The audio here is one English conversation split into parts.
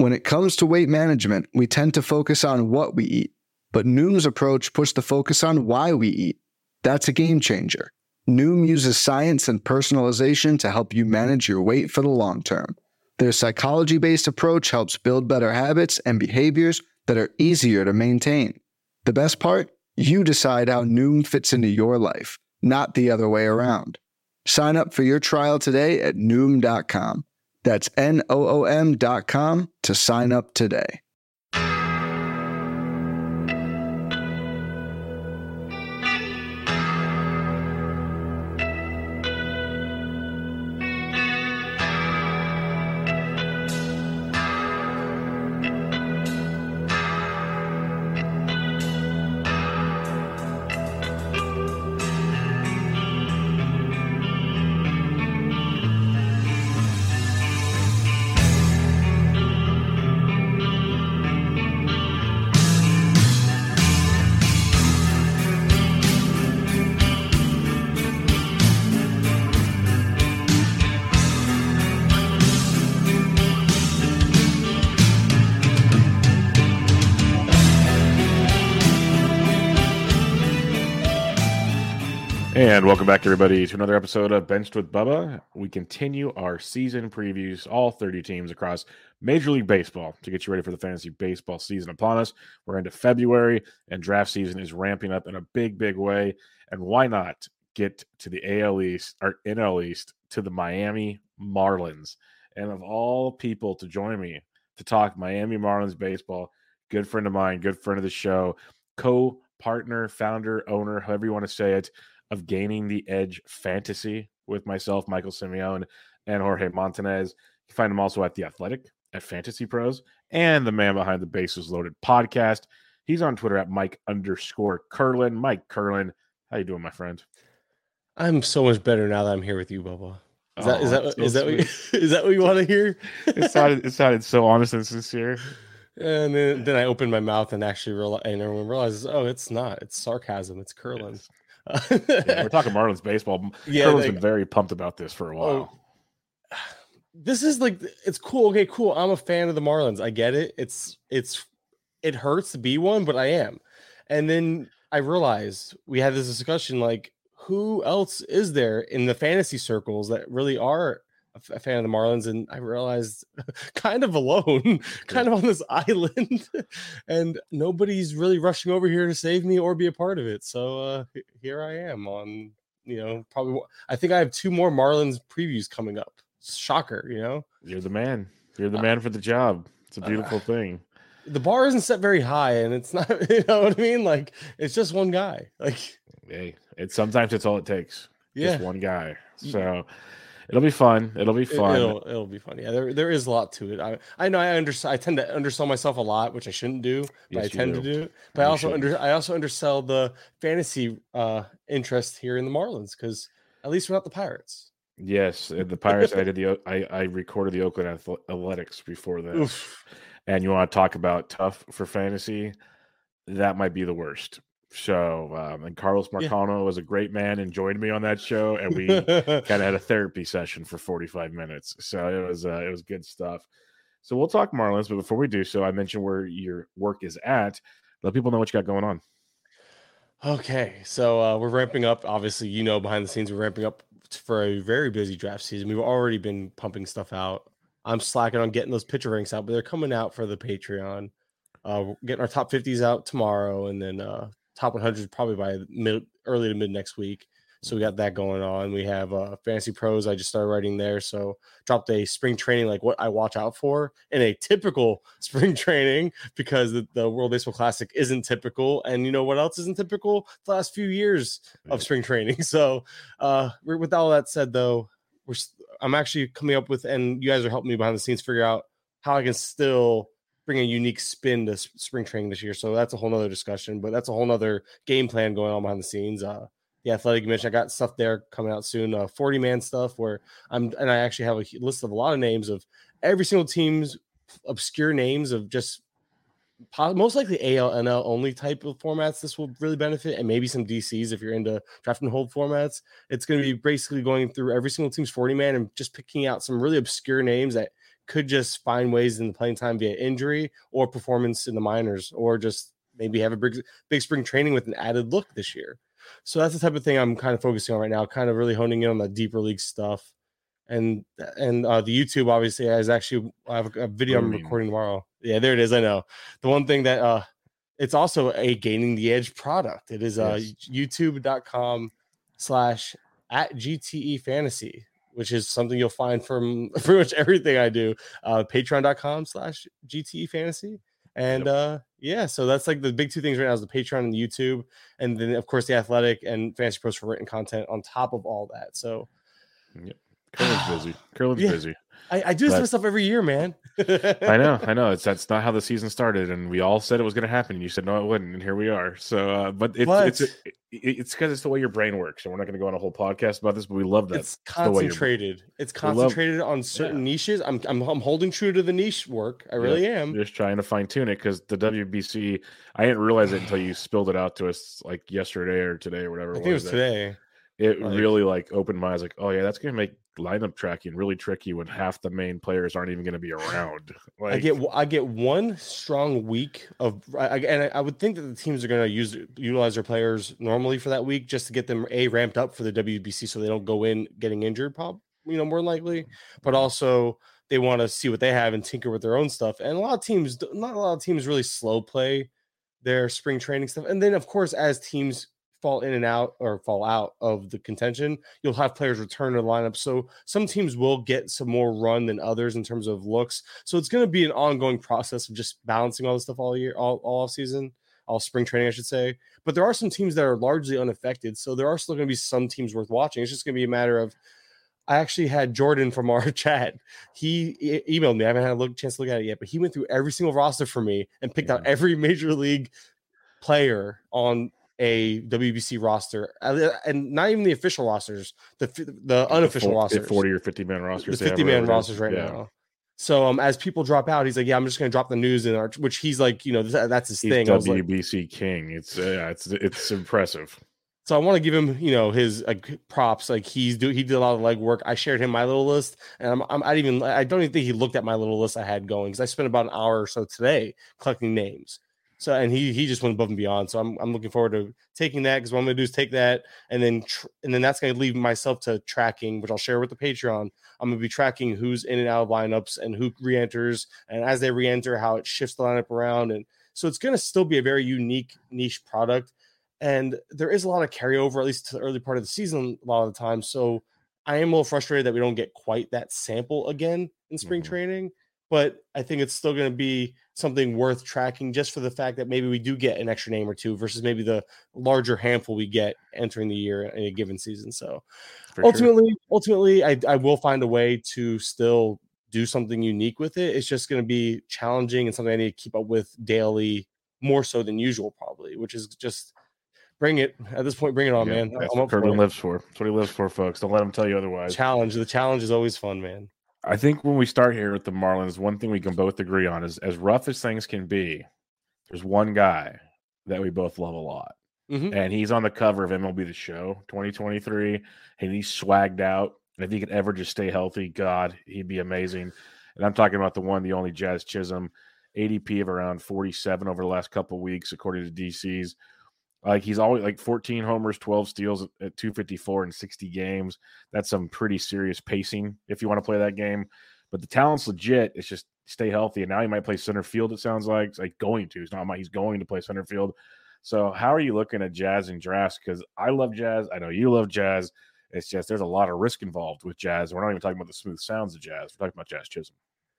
When it comes to weight management, we tend to focus on what we eat, but Noom's approach puts the focus on why we eat. That's a game changer. Noom uses science and personalization to help you manage your weight for the long term. Their psychology-based approach helps build better habits and behaviors that are easier to maintain. The best part? You decide how Noom fits into your life, not the other way around. Sign up for your trial today at Noom.com. That's Noom.com to sign up today. And welcome back, everybody, to another episode of Benched with Bubba. We continue our season previews, all 30 teams across Major League Baseball, to get you ready for the fantasy baseball season upon us. We're into February, and draft season is ramping up in a big, big way. And why not get to the AL East, or NL East, to the Miami Marlins? And of all people to join me to talk Miami Marlins baseball, good friend of mine, good friend of the show, co-partner, founder, owner, however you want to say it, of Gaining the Edge Fantasy with myself, Michael Simeone, and Jorge Montanez. You can find him also at The Athletic, at Fantasy Pros, and the man behind the Bases Loaded podcast. He's on Twitter at Mike_Curlin. Mike Curlin, how you doing, my friend? I'm so much better now that I'm here with you, Bubba. Is that what you want to hear? It sounded so honest and sincere. And then I opened my mouth and actually everyone realizes, oh, it's not. It's sarcasm. It's Curlin. Yes. Yeah, we're talking Marlins baseball. Yeah, Curlin's been very pumped about this for a while. This is like, it's cool. Okay, cool. I'm a fan of the Marlins. I get it. It hurts to be one, but I am. And then I realized we had this discussion, like, who else is there in the fantasy circles that really are a fan of the Marlins? And I realized kind of alone, kind of on this island, and nobody's really rushing over here to save me or be a part of it. So here I am on, probably, I think I have 2 more Marlins previews coming up. Shocker, You're the man. You're the man for the job. It's a beautiful thing. The bar isn't set very high, and it's not, you know what I mean? Like, it's just one guy. Like, hey, sometimes it's all it takes. Yeah. Just one guy. So it'll be fun. It'll be fun. It'll be fun. Yeah, there is a lot to it. I know I tend to undersell myself a lot, which I shouldn't do, but yes, I tend to do. But I also undersell the fantasy interest here in the Marlins, because at least we're not the Pirates. Yes, the Pirates. I recorded the Oakland Athletics before that. Oof. And you want to talk about tough for fantasy? That might be the worst. So, and Carlos Marcano was a great man and joined me on that show, and we kind of had a therapy session for 45 minutes. So it was good stuff. So we'll talk Marlins, but before we do so, I mentioned where your work is at. Let people know what you got going on. Okay, so we're ramping up. Obviously, behind the scenes, we're ramping up for a very busy draft season. We've already been pumping stuff out. I'm slacking on getting those pitcher ranks out, but they're coming out for the Patreon. We're getting our top 50s out tomorrow, and then top 100 probably by early to mid next week. So we got that going on. We have Fantasy Pros. I just started writing there. So dropped a spring training, like what I watch out for in a typical spring training, because the World Baseball Classic isn't typical. And you know what else isn't typical? The last few years of spring training. So with all that said, though, I'm actually coming up with, and you guys are helping me behind the scenes figure out how I can still bring a unique spin to spring training this year. So that's a whole nother discussion, but that's a whole nother game plan going on behind the scenes. The Athletic, you mentioned, I got stuff there coming out soon, 40-man stuff where I actually have a list of a lot of names of every single team's obscure names of just most likely AL, NL only type of formats. This will really benefit, and maybe some DCs if you're into draft and hold formats. It's going to be basically going through every single team's 40-man and just picking out some really obscure names that could just find ways in the playing time via injury or performance in the minors, or just maybe have a big spring training with an added look this year. So that's the type of thing I'm kind of focusing on right now, kind of really honing in on the deeper league stuff. And the YouTube, obviously, I have a video I'm recording tomorrow. Yeah, there it is. I know. The one thing that it's also a Gaining the Edge product. It is youtube.com/@GTE Fantasy, which is something you'll find from pretty much everything I do. Patreon.com/GTE Fantasy. And so that's like the big two things right now is the Patreon and the YouTube. And then, of course, the Athletic and Fantasy Pros for written content on top of all that. So, Curlin's busy. I do this to myself every year, man. I know. That's not how the season started, and we all said it was going to happen. And you said no, it wouldn't, and here we are. So, but it's because it's the way your brain works, and we're not going to go on a whole podcast about this, but we love that. It's concentrated. It's concentrated on certain niches. I'm holding true to the niche work. I really am. Just trying to fine tune it because the WBC, I didn't realize it until you spilled it out to us like yesterday or today or whatever. I think it was today. It really opened my eyes. Like, oh yeah, that's going to make lineup tracking really tricky when half the main players aren't even going to be around. I get one strong week of, and I would think that the teams are going to utilize their players normally for that week just to get them ramped up for the WBC so they don't go in getting injured, probably more likely, but also they want to see what they have and tinker with their own stuff. And not a lot of teams really slow play their spring training stuff. And then of course, as teams fall in and out or fall out of the contention, you'll have players return to the lineup. So some teams will get some more run than others in terms of looks. So it's going to be an ongoing process of just balancing all this stuff all year, all season, all spring training, I should say. But there are some teams that are largely unaffected. So there are still going to be some teams worth watching. It's just going to be a matter of, I actually had Jordan from our chat. He emailed me. I haven't had a chance to look at it yet, but he went through every single roster for me and picked out every major league player on a WBC roster, and not even the official rosters, the unofficial rosters, 40 or 50 man rosters, the 50-man rosters right now. So as people drop out, he's like, yeah, I'm just going to drop the news in our, which he's like, that's his thing. WBC king. It's impressive. So I want to give him, his props. Like he did a lot of legwork. I shared him my little list, and I don't even think he looked at my little list I had going because I spent about an hour or so today collecting names. So, and he just went above and beyond. So I'm looking forward to taking that, because what I'm going to do is take that and then that's going to leave myself to tracking, which I'll share with the Patreon. I'm going to be tracking who's in and out of lineups and who re-enters, and as they re-enter, how it shifts the lineup around. And so it's going to still be a very unique niche product. And there is a lot of carryover, at least to the early part of the season, a lot of the time. So I am a little frustrated that we don't get quite that sample again in spring training. But I think it's still going to be something worth tracking, just for the fact that maybe we do get an extra name or two versus maybe the larger handful we get entering the year in a given season. So ultimately, I will find a way to still do something unique with it. It's just going to be challenging and something I need to keep up with daily, more so than usual, probably, which is just bring it at this point. Bring it on, man. That's what Kirkland lives for. That's what he lives for, folks. Don't let him tell you otherwise. The challenge is always fun, man. I think when we start here with the Marlins, one thing we can both agree on is, as rough as things can be, there's one guy that we both love a lot. And he's on the cover of MLB The Show 2023, and he's swagged out. And if he could ever just stay healthy, God, he'd be amazing. And I'm talking about the one, the only Jazz Chisholm, ADP of around 47 over the last couple of weeks, according to DC's. Like, he's always like 14 homers, 12 steals at 254 in 60 games. That's some pretty serious pacing if you want to play that game. But the talent's legit. It's just stay healthy. And now he might play center field, it sounds like. It's like going to. It's not he's going to play center field. So how are you looking at Jazz and drafts? Because I love Jazz. I know you love Jazz. It's just there's a lot of risk involved with Jazz. We're not even talking about the smooth sounds of Jazz. We're talking about Jazz Chisholm.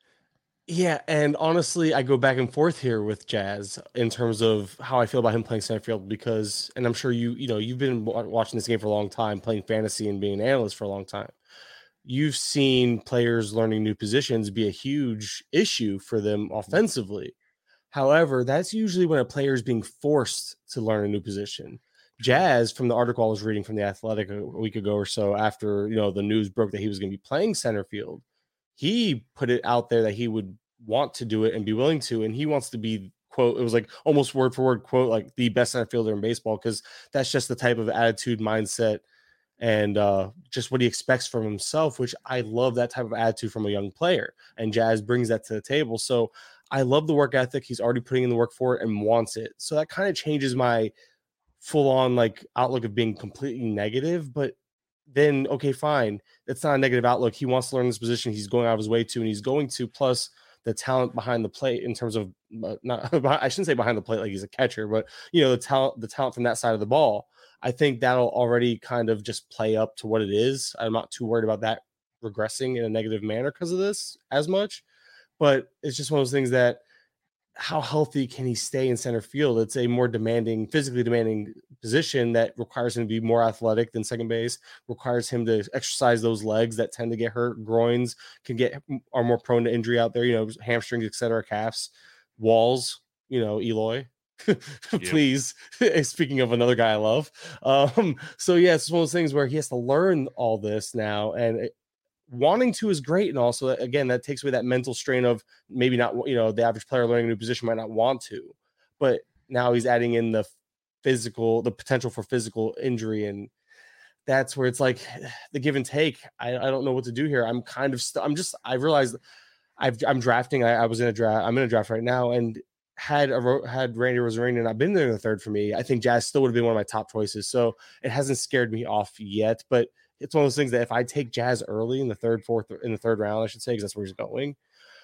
Yeah, and honestly, I go back and forth here with Jazz in terms of how I feel about him playing center field, because, and I'm sure you've been watching this game for a long time, playing fantasy and being an analyst for a long time. You've seen players learning new positions be a huge issue for them offensively. However, that's usually when a player is being forced to learn a new position. Jazz, from the article I was reading from The Athletic a week ago or so, after the news broke that he was going to be playing center field, he put it out there that he would want to do it and be willing to, and he wants to be, quote, it was like almost word for word quote, like the best center fielder in baseball, because that's just the type of attitude, mindset, and just what he expects from himself, which I love that type of attitude from a young player. And Jazz brings that to the table. So I love the work ethic. He's already putting in the work for it and wants it. So that kind of changes my full on like outlook of being completely negative. But then, okay, fine. That's not a negative outlook. He wants to learn this position. He's going out of his way to, and he's going to. Plus the talent behind the plate in terms of not, I shouldn't say behind the plate like he's a catcher, but the talent from that side of the ball. I think that'll already kind of just play up to what it is. I'm not too worried about that regressing in a negative manner because of this as much, but it's just one of those things that how healthy can he stay in center field? It's a more demanding, physically demanding position that requires him to be more athletic than second base, requires him to exercise those legs that tend to get hurt. Groins are more prone to injury out there, hamstrings, etc., calves, walls, Eloy. Please. Speaking of another guy I love. So yeah, it's one of those things where he has to learn all this now, and wanting to is great. And also, again, that takes away that mental strain of maybe not, the average player learning a new position might not want to, but now he's adding in the potential for physical injury. And that's where it's like the give and take. I don't know what to do here. I'm kind of, I realized I'm drafting. I'm in a draft right now. And had Randy Arozarena not been there in the third for me, I think Jazz still would have been one of my top choices. So it hasn't scared me off yet, but it's one of those things that if I take Jazz early in the third round, I should say, because that's where he's going,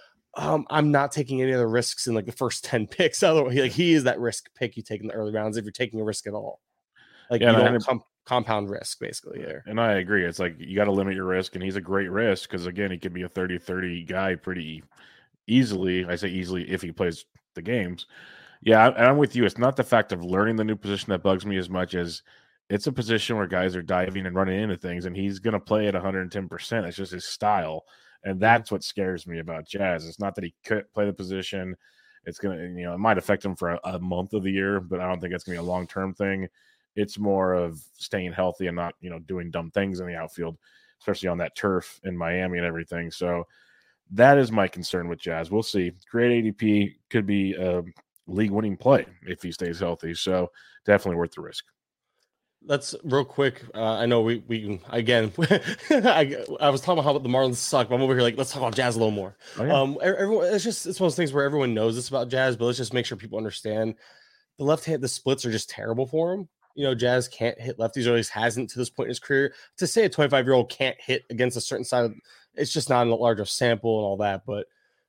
I'm not taking any other risks in like the first 10 picks. Otherwise, like he is that risk pick you take in the early rounds if you're taking a risk at all. Like you don't compound risk basically here. And I agree. It's like you got to limit your risk, and he's a great risk because again, he could be a 30-30 guy pretty easily. I say easily if he plays the games. Yeah, I'm with you. It's not the fact of learning the new position that bugs me as much as it's a position where guys are diving and running into things, and he's going to play at 110%. It's just his style, and that's what scares me about Jazz. It's not that he couldn't play the position. It's going to, it might affect him for a month of the year, but I don't think it's going to be a long-term thing. It's more of staying healthy and not, doing dumb things in the outfield, especially on that turf in Miami and everything. So that is my concern with Jazz. We'll see. Great ADP, could be a league-winning play if he stays healthy. So definitely worth the risk. Let's real quick. I know we again. I was talking about how the Marlins suck, but I'm over here like let's talk about Jazz a little more. Oh, yeah. Everyone, it's one of those things where everyone knows this about Jazz, but let's just make sure people understand the splits are just terrible for him. Jazz can't hit lefties, or at least hasn't to this point in his career. To say a 25-year-old can't hit against a certain side, it's just not a larger sample and all that. But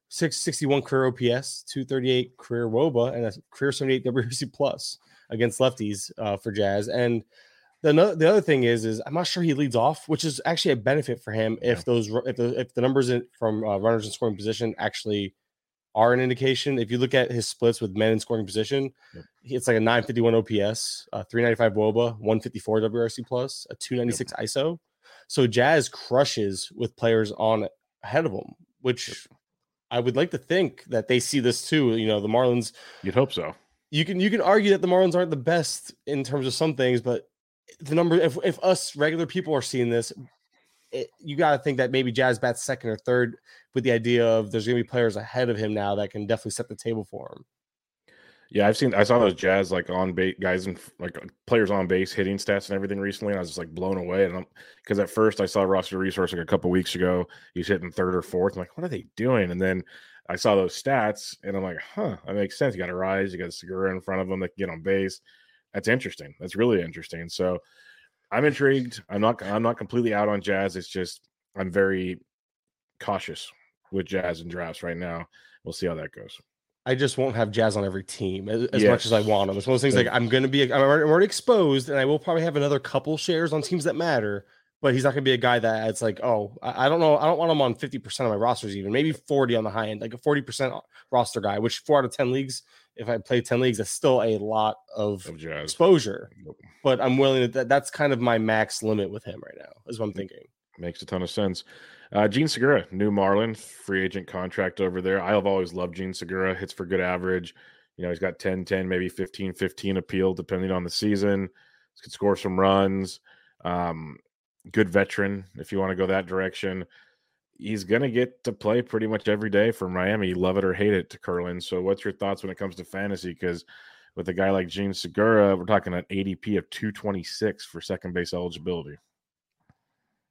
661 career OPS, 238 career WOBA, and a career 78 WRC plus against lefties for Jazz. And the other thing is I'm not sure he leads off, which is actually a benefit for him if the numbers from runners in scoring position actually are an indication. If you look at his splits with men in scoring position, it's like a 951 OPS, 395 WOBA, 154 WRC plus, a 296 ISO. So Jazz crushes with players on ahead of him, which I would like to think that they see this too. The Marlins. You'd hope so. You can argue that the Marlins aren't the best in terms of some things, but the number, if us regular people are seeing this, you got to think that maybe Jazz bats second or third with the idea of there's going to be players ahead of him now that can definitely set the table for him. Yeah, I saw those Jazz like on base guys and like players on base hitting stats and everything recently, and I was just like blown away. And because at first I saw Roster Resource like a couple weeks ago, he's hitting third or fourth. I'm like, what are they doing? And then I saw those stats, and I'm like, that makes sense. You got a Rise, you got a Segura in front of them that can get on base. That's interesting. That's really interesting. So I'm intrigued. I'm not completely out on Jazz. It's just I'm very cautious with Jazz and drafts right now. We'll see how that goes. I just won't have Jazz on every team as much as I want them. It's one of those things like I'm already exposed, and I will probably have another couple shares on teams that matter, but he's not going to be a guy that it's like, I don't know. I don't want him on 50% of my rosters, even maybe 40 on the high end, like a 40% roster guy, which 4 out of 10 leagues, if I play 10 leagues, that's still a lot of exposure, but I'm willing to, that's kind of my max limit with him right now is what I'm thinking. Makes a ton of sense. Gene Segura, new Marlin, free agent contract over there. I have always loved Gene Segura. Hits for good average. He's got 10-10, maybe 15-15 appeal, depending on the season. He could score some runs. Good veteran, if you want to go that direction. He's going to get to play pretty much every day for Miami, love it or hate it, to Curlin. So what's your thoughts when it comes to fantasy? Because with a guy like Gene Segura, we're talking an ADP of 226 for second base eligibility.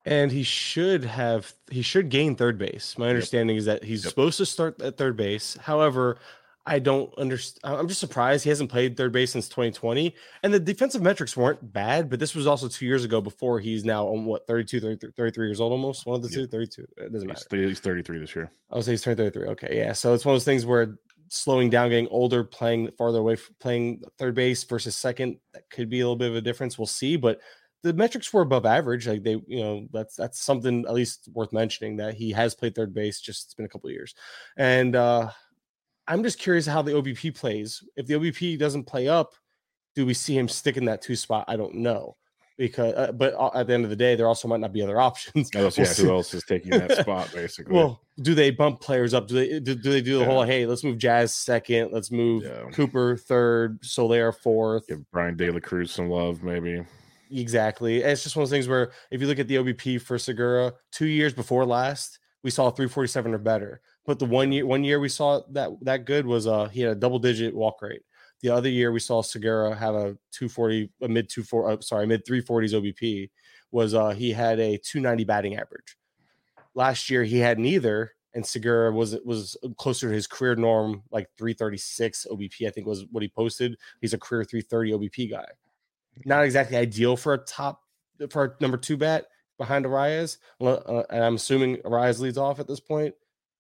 And he should gain third base. My understanding is that he's supposed to start at third base. However, I don't understand. I'm just surprised he hasn't played third base since 2020. And the defensive metrics weren't bad, but this was also 2 years ago before he's now on what, 33 years old almost? One of the two, 32. It doesn't matter. He's 33 this year. I would say he's turning 33. Okay, yeah. So it's one of those things where slowing down, getting older, playing farther away, playing third base versus second, that could be a little bit of a difference. We'll see, but the metrics were above average. Like they, that's something at least worth mentioning, that he has played third base. Just it's been a couple of years, and I'm just curious how the OBP plays. If the OBP doesn't play up, do we see him stick in that 2 spot? I don't know, because but at the end of the day, there also might not be other options. Who else is taking that spot basically? Well, do they bump players up? Do they do the whole, hey, let's move Jazz second, let's move Cooper third, Soler fourth, give Brian De La Cruz some love maybe. Exactly. And it's just one of those things where if you look at the OBP for Segura, 2 years before last, we saw 347 or better. But the one year we saw that good was he had a double-digit walk rate. The other year we saw Segura have a 240, a mid 340s OBP. Was he had a 290 batting average. Last year he had neither, and Segura was closer to his career norm, like 336 OBP, I think was what he posted. He's a career 330 OBP guy. Not exactly ideal for a number 2 bat behind Arias, and I'm assuming Arias leads off at this point.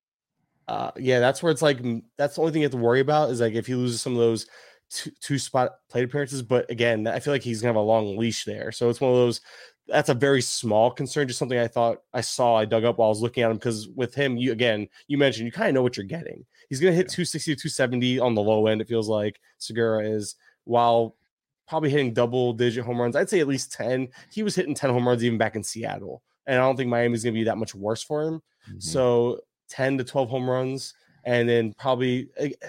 That's where it's like that's the only thing you have to worry about is like if he loses some of those two spot plate appearances. But again, I feel like he's gonna have a long leash there, so it's one of those. That's a very small concern, just something I dug up while I was looking at him, because with him, you mentioned you kind of know what you're getting. He's gonna hit 260 to 270 on the low end. It feels like Segura is, while probably hitting double-digit home runs. I'd say at least 10. He was hitting 10 home runs even back in Seattle, and I don't think Miami's going to be that much worse for him. Mm-hmm. So 10 to 12 home runs, and then probably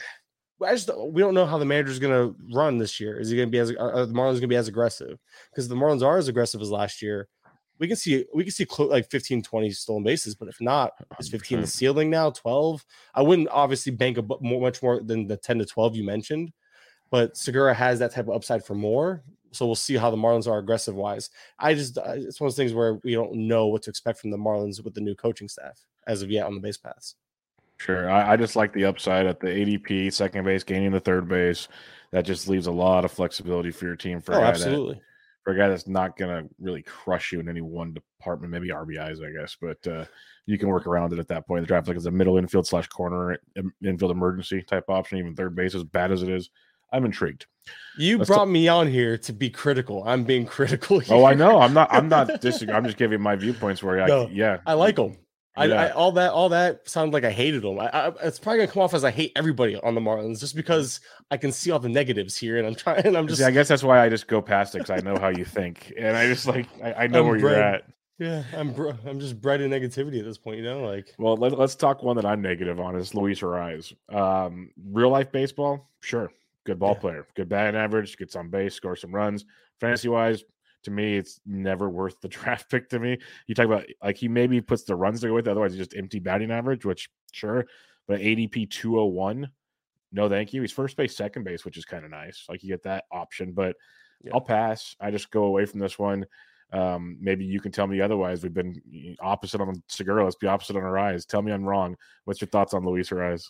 we don't know how the manager's going to run this year. Is he going to be are the Marlins going to be as aggressive? Because the Marlins are as aggressive as last year. We can see like 15, 20 stolen bases, but if not, is 15 the ceiling now? 12? I wouldn't obviously bank much more than the 10 to 12 you mentioned. But Segura has that type of upside for more. So we'll see how the Marlins are aggressive wise. It's one of those things where we don't know what to expect from the Marlins with the new coaching staff as of yet on the base paths. Sure. I just like the upside at the ADP, second base, gaining the third base. That just leaves a lot of flexibility for your team for a guy that's not going to really crush you in any one department, maybe RBIs, I guess. But you can work around it at that point. The draft like is a middle infield / corner infield emergency type option, even third base, as bad as it is. I'm intrigued. You brought me on here to be critical. I'm being critical here. Oh, I know. I'm not disagreeing. I'm just giving my viewpoints where I like them. Yeah. All that sounds like I hated them. It's probably gonna come off as I hate everybody on the Marlins just because I can see all the negatives here, and I guess that's why I just go past it, because I know how you think, and I just I know where you're at. Yeah, I'm just bred in negativity at this point, like. Well, let's talk one that I'm negative on is Luis Ariz. Real life baseball, sure. Good ball player, good batting average, gets on base, scores some runs. Fantasy wise, to me, it's never worth the draft pick to me. You talk about like he maybe puts the runs to go with it, otherwise he's just empty batting average, which sure, but ADP 201, no thank you. He's first base, second base, which is kind of nice. Like you get that option, but I'll pass. I just go away from this one. Maybe you can tell me otherwise. We've been opposite on Segura. Let's be opposite on Ariz. Tell me I'm wrong. What's your thoughts on Luis Ariz?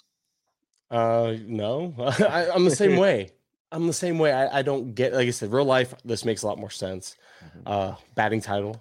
No, I'm the same way. I don't get, like I said, real life, this makes a lot more sense. Batting title.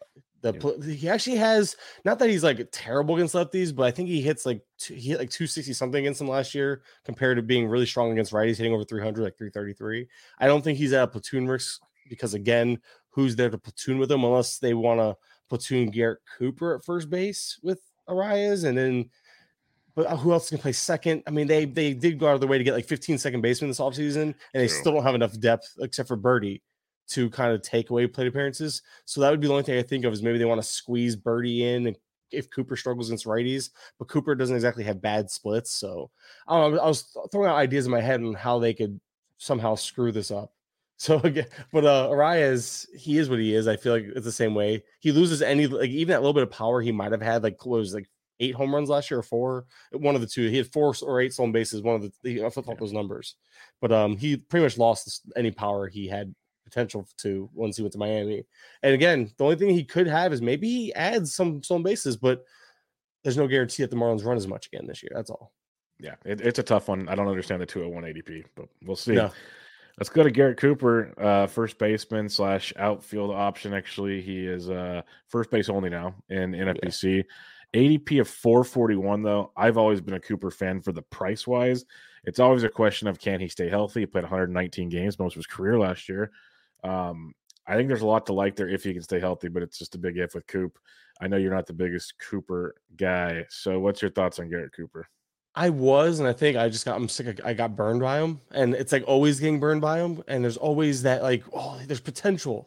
He actually has, not that he's like terrible against lefties, but I think he hit like 260 something against them last year compared to being really strong against righties, hitting over 300, like 333. I don't think he's at a platoon risk because, again, who's there to platoon with him unless they want to platoon Garrett Cooper at first base with Arias, and then. But who else can play second? I mean, they did go out of their way to get like 15 second basemen this offseason, and they still don't have enough depth except for Birdie to kind of take away plate appearances. So that would be the only thing I think of is maybe they want to squeeze Birdie in if Cooper struggles against righties. But Cooper doesn't exactly have bad splits. So I don't know. I was throwing out ideas in my head on how they could somehow screw this up. So again, but Arias, he is what he is. I feel like it's the same way. He loses even that little bit of power he might have had, like what was like 8 home runs last year or 4, one of the two. He had 4 or 8 stolen bases. I flip-flop those numbers, but he pretty much lost any power he had potential to once he went to Miami. And again, the only thing he could have is maybe he adds some stolen bases, but there's no guarantee that the Marlins run as much again this year. That's all. Yeah, it's a tough one. I don't understand the 201 ADP, but we'll see. No. Let's go to Garrett Cooper, first baseman / outfield option. Actually, he is first base only now in NFBC. ADP of 441, though. I've always been a Cooper fan for the price wise. It's always a question of can he stay healthy? He played 119 games, most of his career last year. I think there's a lot to like there if he can stay healthy, but it's just a big if with Coop. I know you're not the biggest Cooper guy. So what's your thoughts on Garrett Cooper? I was, and I think I'm sick. I got burned by him, and it's like always getting burned by him. And there's always that like, oh, there's potential,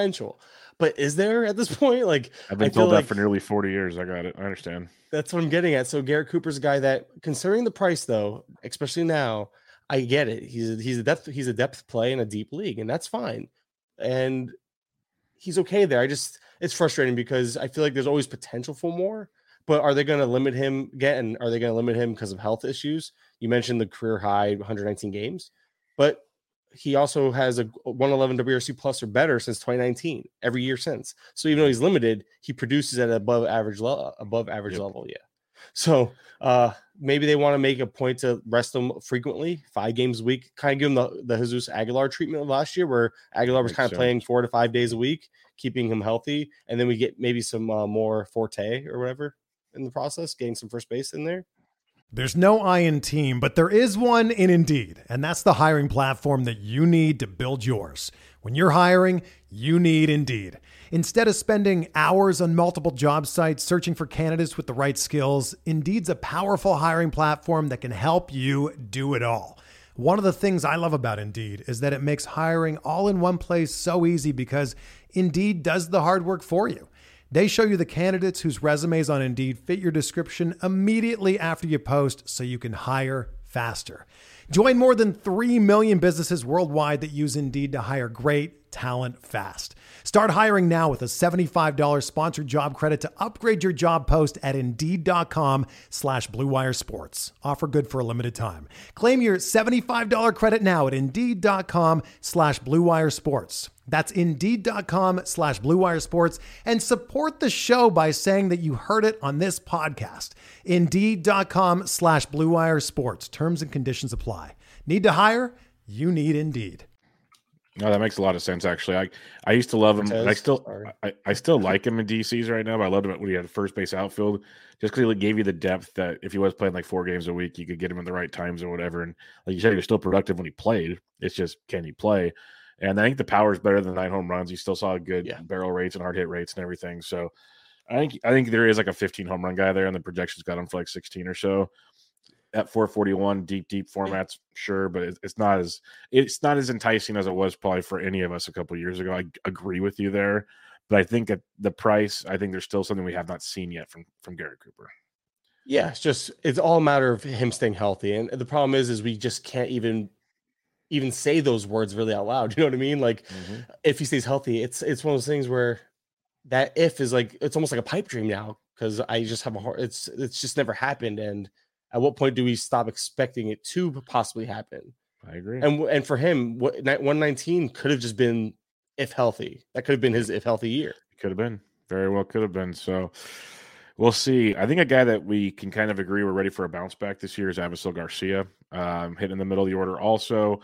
but is there at this point? Like I've been told that for nearly 40 years. I got it. I understand. That's what I'm getting at. So Garrett Cooper's a guy that, considering the price though, especially now, I get it. He's a depth play in a deep league, and that's fine. And he's okay there. It's frustrating because I feel like there's always potential for more. But are they going to limit him again? Are they going to limit him because of health issues? You mentioned the career high 119 games, but he also has a 111 WRC plus or better since 2019, every year since. So even though he's limited, he produces at above average level. Yeah. So maybe they want to make a point to rest him frequently, 5 games a week, kind of give him the Jesus Aguilar treatment of last year, where Aguilar was kind of playing 4 to 5 days a week, keeping him healthy. And then we get maybe some more Forte or whatever in the process, getting some first base in there. There's no I in team, but there is one in Indeed, and that's the hiring platform that you need to build yours. When you're hiring, you need Indeed. Instead of spending hours on multiple job sites searching for candidates with the right skills, Indeed's a powerful hiring platform that can help you do it all. One of the things I love about Indeed is that it makes hiring all in one place so easy because Indeed does the hard work for you. They show you the candidates whose resumes on Indeed fit your description immediately after you post so you can hire faster. Join more than 3 million businesses worldwide that use Indeed to hire great talent fast. Start hiring now with a $75 sponsored job credit to upgrade your job post at Indeed.com/Blue Wire Sports. Offer good for a limited time. Claim your $75 credit now at Indeed.com/Blue Wire Sports. That's Indeed.com/Blue Wire Sports, and support the show by saying that you heard it on this podcast. Indeed.com/Blue Wire Sports. Terms and conditions apply. Need to hire? You need Indeed. No, that makes a lot of sense. Actually, I used to love him. And I still like him in DCs right now. But I loved him when he had first base outfield, just because he gave you the depth that if he was playing like 4 games a week, you could get him in the right times or whatever. And like you said, he was still productive when he played. It's just, can he play? And I think the power is better than 9 home runs. You still saw good barrel rates and hard hit rates and everything. So I think there is like a 15 home run guy there, and the projections got him for like 16 or so. At 441, deep formats, sure, but it's not as enticing as it was probably for any of us a couple of years ago. I agree with you there, but I think at the price, I think there's still something we have not seen yet from Garrett Cooper. Yeah, it's all a matter of him staying healthy, and the problem is we just can't even say those words really out loud. You know what I mean? Like, if he stays healthy, it's one of those things where that if is like it's almost like a pipe dream now because I just have it's just never happened. And at what point do we stop expecting it to possibly happen? I agree. And for him, 119 could have just been if healthy. That could have been his if healthy year. Could have been. Very well could have been. So we'll see. I think a guy that we can kind of agree we're ready for a bounce back this year is Avisail Garcia. Hitting in the middle of the order also.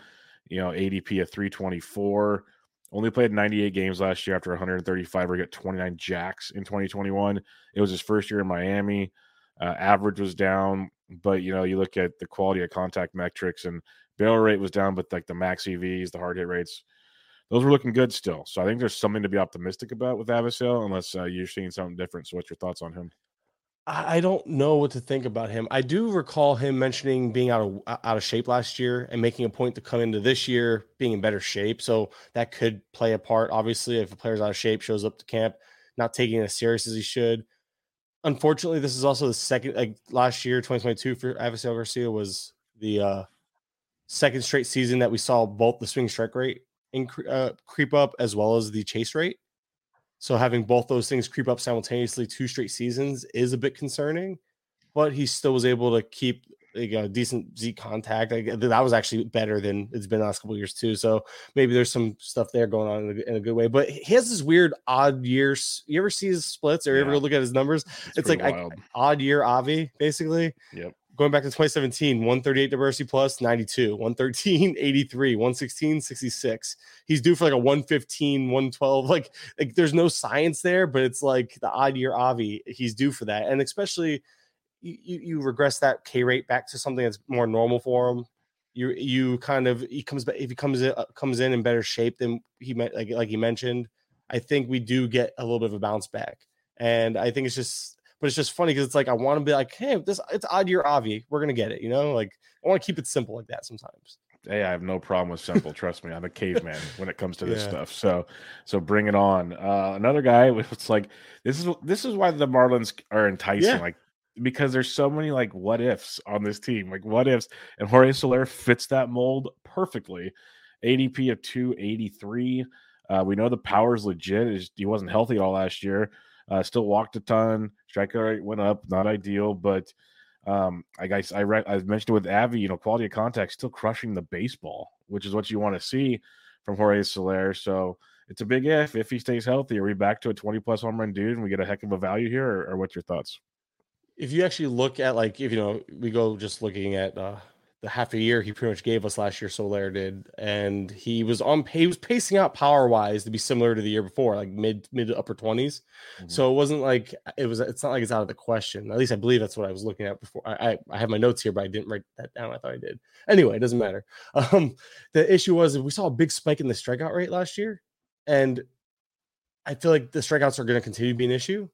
ADP of 324. Only played 98 games last year after 135. Or got 29 jacks in 2021. It was his first year in Miami. Average was down. But, you look at the quality of contact metrics and barrel rate was down, but like the max EVs, the hard hit rates, those were looking good still. So I think there's something to be optimistic about with Avisail, unless you're seeing something different. So what's your thoughts on him? I don't know what to think about him. I do recall him mentioning being out of shape last year and making a point to come into this year being in better shape. So that could play a part. Obviously, if a player's out of shape, shows up to camp, not taking it as serious as he should. Unfortunately, this is also the second, last year, 2022 for Avisail Garcia was the second straight season that we saw both the swing strike rate creep up as well as the chase rate. So having both those things creep up simultaneously 2 straight seasons is a bit concerning, but he still was able to keep decent Zeke contact. That was actually better than it's been the last couple of years too. So maybe there's some stuff there going on in a good way. But he has this weird odd years. You ever see his splits or you ever look at his numbers? It's like odd year Avi, basically. Yep. Going back to 2017, 138 diversity plus 92, 113, 83, 116, 66. He's due for like a 115, 112. Like there's no science there, but it's like the odd year Avi. He's due for that. And especially you regress that K rate back to something that's more normal for him. He comes back, if he comes in better shape than he meant, like you mentioned, I think we do get a little bit of a bounce back. And I think it's just funny because it's like I want to be like, hey, it's odd year Avi. We're gonna get it, Like I want to keep it simple like that sometimes. Hey, I have no problem with simple. Trust me, I'm a caveman when it comes to this stuff. So bring it on. Another guy, it's like this is why the Marlins are enticing, like because there's so many like what ifs on this team, like what ifs, and Jorge Soler fits that mold perfectly. ADP of 283. We know the power's legit. He wasn't healthy all last year. Still walked a ton. Strikeout rate went up. Not ideal, but I mentioned it with Avi. Quality of contact still crushing the baseball, which is what you want to see from Jorge Soler. So it's a big if he stays healthy. Are we back to a 20+ home run dude and we get a heck of a value here, or what's your thoughts? If you actually look at we go just looking at the half a year he pretty much gave us last year, Soler did, and he was pacing out power wise to be similar to the year before, like mid to upper 20s. Mm-hmm. So it wasn't like it's not like it's out of the question. At least I believe that's what I was looking at before. I have my notes here, but I didn't write that down. I thought I did. Anyway, it doesn't matter. The issue was we saw a big spike in the strikeout rate last year, and I feel like the strikeouts are going to continue to be an issue.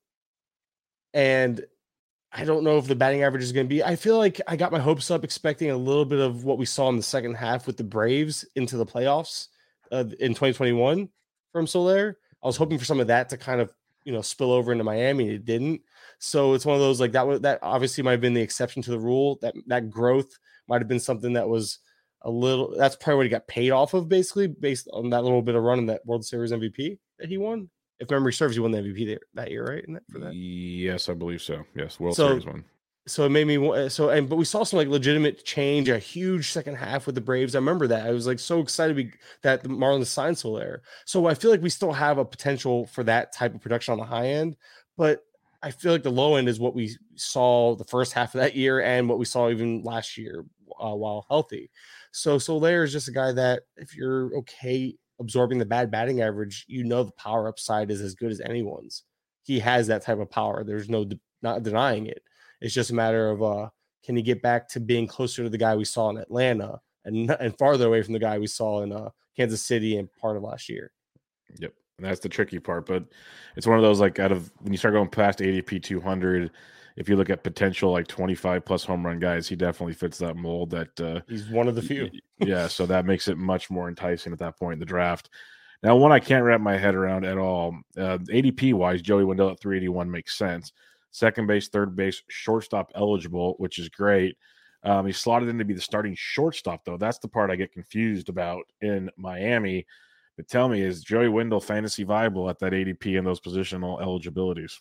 And I don't know if the batting average is going to be. I feel like I got my hopes up expecting a little bit of what we saw in the second half with the Braves into the playoffs in 2021 from Soler. I was hoping for some of that to kind of spill over into Miami. It didn't. So it's one of those like that obviously might have been the exception to the rule. That growth might have been something that was a little. That's probably what he got paid off of, basically based on that little bit of run in that World Series MVP that he won. If memory serves, you won the MVP that year, right? For that? Yes, I believe so. Yes, World Series one. So it made me but we saw some like legitimate change, a huge second half with the Braves. I remember that. I was like so excited that the Marlins signed Soler. So I feel like we still have a potential for that type of production on the high end, but I feel like the low end is what we saw the first half of that year and what we saw even last year while healthy. So Soler is just a guy that if you're okay absorbing the bad batting average, the power upside is as good as anyone's. He has that type of power. There's not denying it. It's just a matter of can he get back to being closer to the guy we saw in Atlanta and farther away from the guy we saw in Kansas City and part of last year. Yep, and that's the tricky part. But it's one of those like when you start going past ADP 200. If you look at potential like 25+ home run guys, he definitely fits that mold. That he's one of the few. Yeah, so that makes it much more enticing at that point in the draft. Now, one I can't wrap my head around at all. ADP wise, Joey Wendell at 381 makes sense. Second base, third base, shortstop eligible, which is great. He's slotted in to be the starting shortstop, though. That's the part I get confused about in Miami. But tell me, is Joey Wendell fantasy viable at that ADP and those positional eligibilities?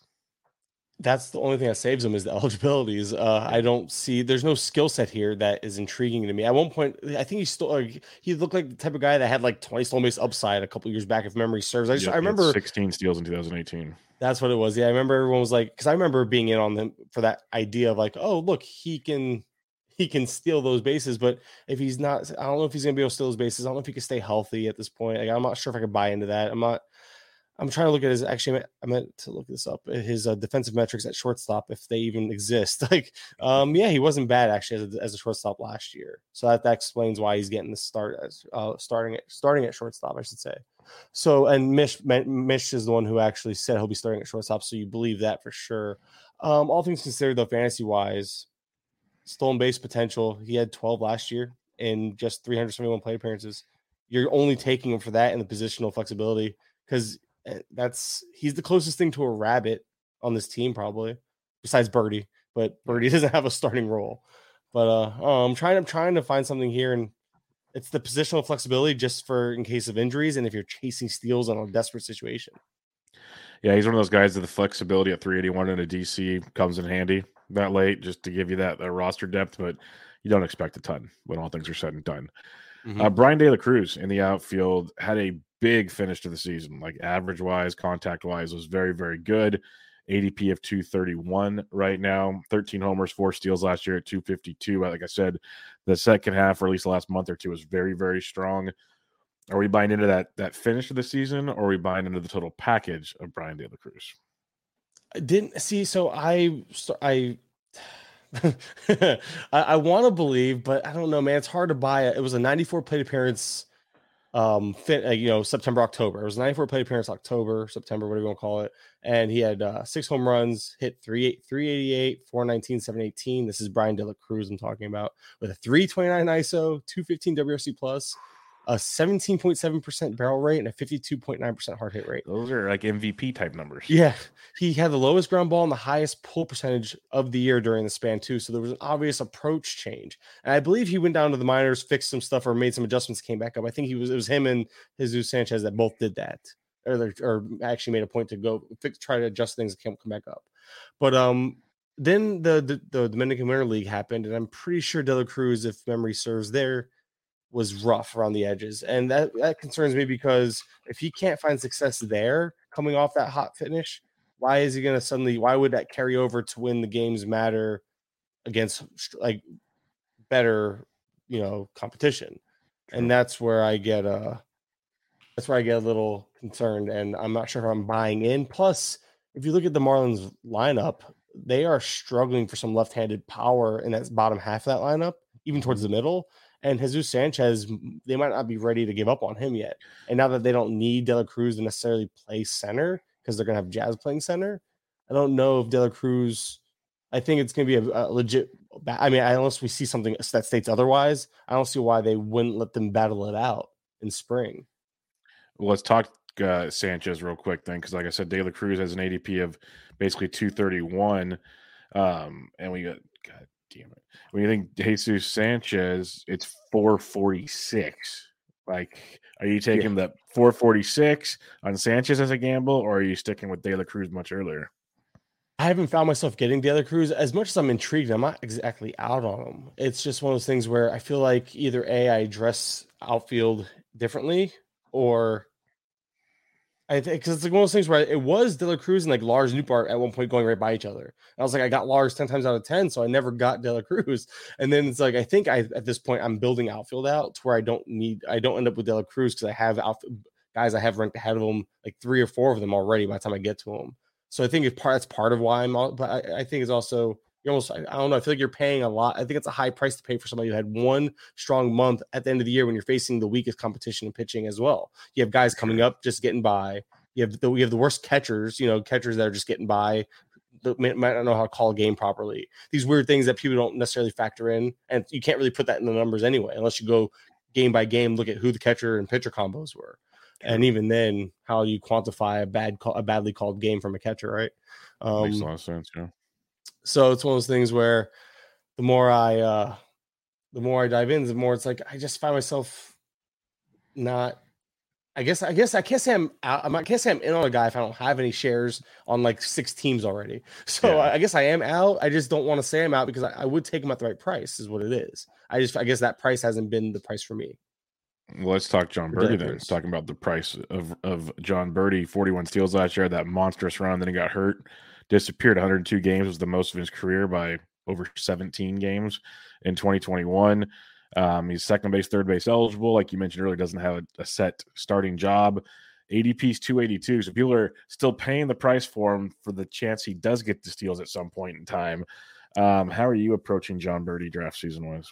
That's the only thing that saves him is the eligibilities. I don't see there's no skill set here that is intriguing to me. At one point, I think he looked like the type of guy that had like 20 stolen base upside a couple years back, if memory serves. I remember 16 steals in 2018. That's what it was. Yeah, I remember everyone was like, because I remember being in on them for that idea of like, oh, look, he can steal those bases, but if he's not, I don't know if he's gonna be able to steal those bases. I don't know if he can stay healthy at this point. Like, I'm not sure if I could buy into that. I'm trying to look at his. Actually, I meant to look this up. His defensive metrics at shortstop, if they even exist. Like, he wasn't bad actually as a shortstop last year. So that explains why he's getting the start as starting at shortstop, I should say. So, and Mish is the one who actually said he'll be starting at shortstop. So you believe that for sure. All things considered, though, fantasy wise, stolen base potential. He had 12 last year in just 371 plate appearances. You're only taking him for that and the positional flexibility because. He's the closest thing to a rabbit on this team, probably besides Birdie, but Birdie doesn't have a starting role. But I'm trying to find something here, and it's the positional flexibility just for in case of injuries and if you're chasing steals on a desperate situation. Yeah, he's one of those guys that the flexibility at 381 in a DC comes in handy that late just to give you that roster depth, but you don't expect a ton when all things are said and done. Brian De La Cruz in the outfield had a big finish to the season, like average-wise, contact-wise, was very, very good. ADP of 231 right now, 13 homers, 4 steals last year at 252. Like I said, the second half, or at least the last month or two, was very, very strong. Are we buying into that finish of the season, or are we buying into the total package of Brian De La Cruz? I didn't see, so I I want to believe, but I don't know, man. It's hard to buy it. It was a 94 plate appearance, September, October. It was 94 plate appearance, October, September, whatever you want to call it. And he had 6 home runs, hit 388, 419, 718. This is Brian De La Cruz I'm talking about, with a 329 ISO, 215 WRC plus, a 17.7% barrel rate, and a 52.9% hard hit rate. Those are like MVP type numbers. Yeah. He had the lowest ground ball and the highest pull percentage of the year during the span too. So there was an obvious approach change. And I believe he went down to the minors, fixed some stuff, or made some adjustments, came back up. I think it was him and Jesus Sanchez that both did that, or actually made a point to go try to adjust things and come back up. But then the Dominican Winter League happened, and I'm pretty sure De La Cruz, if memory serves, there was rough around the edges. And that concerns me, because if he can't find success there coming off that hot finish, why is he going to why would that carry over to when the games matter against like better, competition? True. And that's where I get a little concerned, and I'm not sure if I'm buying in. Plus, if you look at the Marlins lineup, they are struggling for some left-handed power in that bottom half of that lineup, even towards the middle. And Jesus Sanchez, they might not be ready to give up on him yet. And now that they don't need De La Cruz to necessarily play center, because they're going to have Jazz playing center, I don't know if De La Cruz, I think it's going to be a legit, unless we see something that states otherwise, I don't see why they wouldn't let them battle it out in spring. Well, let's talk Sanchez real quick then, because like I said, De La Cruz has an ADP of basically 231. And we got, God damn it. When you think Jesus Sanchez, it's 446. Like, are you taking the 446 on Sanchez as a gamble, or are you sticking with De La Cruz much earlier? I haven't found myself getting De La Cruz. As much as I'm intrigued, I'm not exactly out on him. It's just one of those things where I feel like either A, I address outfield differently, or I think, because it's like one of those things where it was De La Cruz and like Lars Nootbaar at one point going right by each other. And I was like, I got Lars 10 times out of 10, so I never got De La Cruz. And then it's like, I think at this point I'm building outfield out to where I don't end up with De La Cruz, because I have guys I have ranked ahead of him, like 3 or 4 of them already by the time I get to them. So I think that's part of why but I think it's also, you're almost, I don't know, I feel like you're paying a lot. I think it's a high price to pay for somebody who had one strong month at the end of the year when you're facing the weakest competition in pitching as well. You have guys coming up just getting by. We have the worst catchers, catchers that are just getting by, that might not know how to call a game properly. These weird things that people don't necessarily factor in, and you can't really put that in the numbers anyway, unless you go game by game, look at who the catcher and pitcher combos were. And even then, how do you quantify a badly called game from a catcher, right? Makes a lot of sense, yeah. So it's one of those things where the more I dive in, the more it's like I just find myself not. I guess I can't say I'm out. I can't say I'm in on a guy if I don't have any shares on like 6 teams already. So yeah. I guess I am out. I just don't want to say I'm out, because I would take him at the right price, is what it is. I guess that price hasn't been the price for me. Well, let's talk John Birdie then. Talking about the price of John Birdie, 41 steals last year, that monstrous run. Then he got hurt, disappeared. 102 games was the most of his career by over 17 games in 2021. He's second base, third base eligible. Like you mentioned earlier, doesn't have a set starting job. ADP's 282. So people are still paying the price for him for the chance he does get the steals at some point in time. How are you approaching John Birdie draft season wise?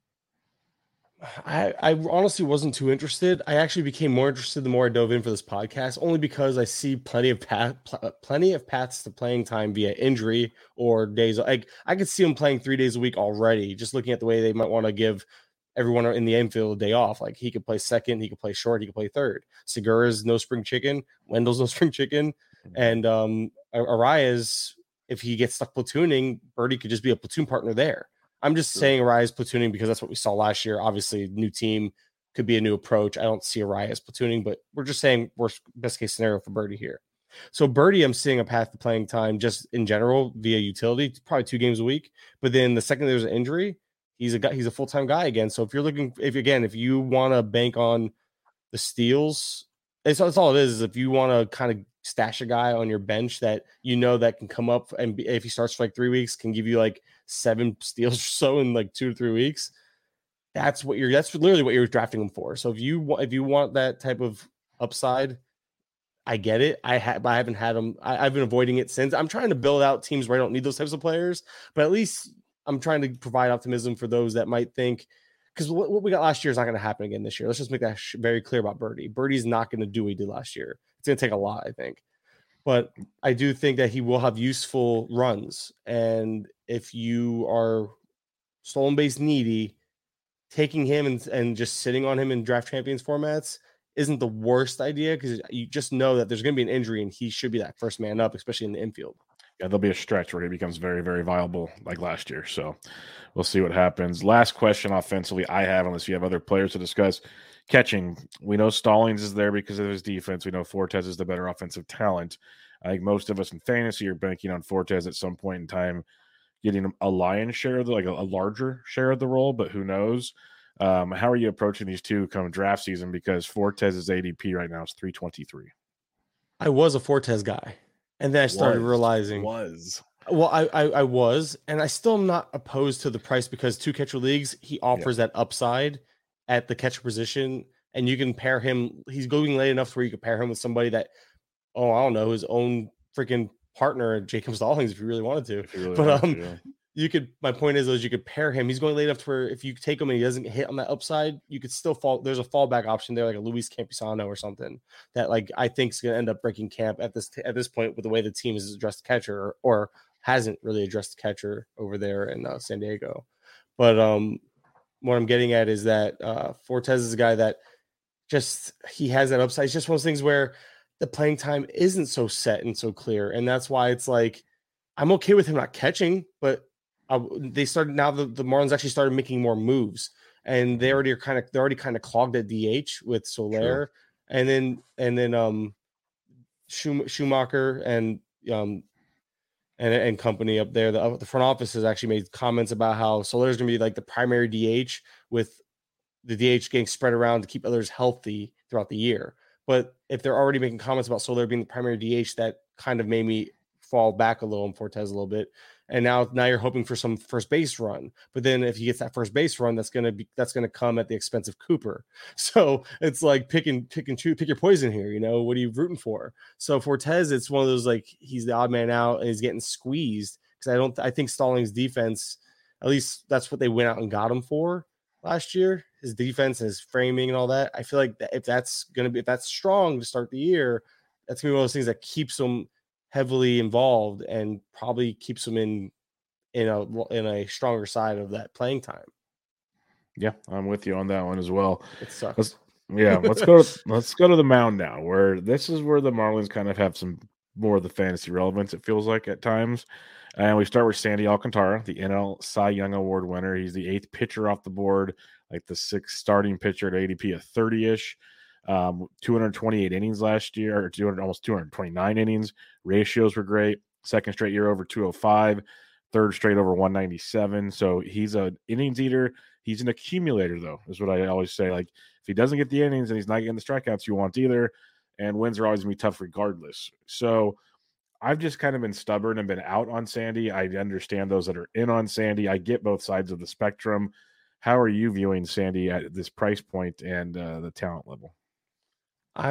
I honestly wasn't too interested. I actually became more interested the more I dove in for this podcast, only because I see plenty of paths to playing time via injury or days. I could see him playing 3 days a week already, just looking at the way they might want to give everyone in the infield a day off. Like, he could play second, he could play short, he could play third. Segura's no spring chicken, Wendell's no spring chicken, and Arias, if he gets stuck platooning, Birdie could just be a platoon partner there. I'm just saying Arias platooning because that's what we saw last year. Obviously, new team could be a new approach. I don't see Arias platooning, but we're just saying worst best case scenario for Birdie here. So Birdie, I'm seeing a path to playing time just in general via utility, probably 2 games a week. But then the second there's an injury, he's a full-time guy again. So if you want to bank on the steals, it's all it is if you want to kind of stash a guy on your bench that that can come up and if he starts for like 3 weeks, can give you like 7 steals or so in like 2 to 3 weeks. That's literally what you're drafting him for. So if you want that type of upside, I get it. I haven't had them. I've been avoiding it since. I'm trying to build out teams where I don't need those types of players, but at least I'm trying to provide optimism for those that might think, because what we got last year is not going to happen again this year. Let's just make that very clear about Birdie. Birdie's not going to do what he did last year. It's going to take a lot, I think. But I do think that he will have useful runs. And if you are stolen base needy, taking him and just sitting on him in draft champions formats isn't the worst idea, because you just know that there's going to be an injury and he should be that first man up, especially in the infield. Yeah, there'll be a stretch where he becomes very, very viable like last year. So we'll see what happens. Last question offensively I have, unless you have other players to discuss. Catching. We know Stallings is there because of his defense. We know Fortes is the better offensive talent. I think most of us in fantasy are banking on Fortes at some point in time getting a lion's share of a larger share of the role, but who knows? How are you approaching these two come draft season? Because Fortes' ADP right now is 323. I was a Fortes guy, and then I started realizing Well, I was, and I still am not opposed to the price, because 2 catcher leagues, he offers that upside at the catcher position, and you can pair him. He's going late enough to where you can pair him with somebody that, I don't know, his own freaking partner, Jacob Stallings, if you really wanted to. You could. My point is you could pair him. He's going late enough to where if you take him and he doesn't hit on that upside, you could still fall. There's a fallback option there, like a Luis Campisano or something that, like, I think is going to end up breaking camp at this point with the way the team has addressed the catcher, or hasn't really addressed the catcher over there in San Diego. But what I'm getting at is that Fortes is a guy that he has that upside. It's just one of those things where the playing time isn't so set and so clear, and that's why it's like I'm okay with him not catching, but they started now. The Marlins actually started making more moves, and they're already kind of clogged at DH with Soler, and then Schumacher and company up there. The front office has actually made comments about how Soler is going to be like the primary DH, with the DH getting spread around to keep others healthy throughout the year. But if they're already making comments about Soler being the primary DH, that kind of made me fall back a little on Fortes a little bit. And now you're hoping for some first base run, but then if he gets that first base run, that's going to come at the expense of Cooper. So it's like pick your poison here. What are you rooting for? So Fortes, it's one of those, like, he's the odd man out and he's getting squeezed, because I think Stallings' defense, at least that's what they went out and got him for last year. His defense and his framing and all that. I feel like if that's strong to start the year, that's gonna be one of those things that keeps him heavily involved and probably keeps him in a stronger side of that playing time. Yeah, I'm with you on that one as well. It sucks. Let's go to the mound now, where this is where the Marlins kind of have some more of the fantasy relevance, it feels like at times. And we start with Sandy Alcantara, the NL Cy Young Award winner. He's the 8th pitcher off the board, like the 6th starting pitcher at ADP of 30-ish. 228 innings last year, or almost 229 innings. Ratios were great. 2nd straight year over 205, 3rd straight over 197. So he's an innings eater. He's an accumulator, though, is what I always say. Like, if he doesn't get the innings and he's not getting the strikeouts you want either, and wins are always going to be tough regardless. So I've just kind of been stubborn and been out on Sandy. I understand those that are in on Sandy. I get both sides of the spectrum. How are you viewing Sandy at this price point and the talent level? I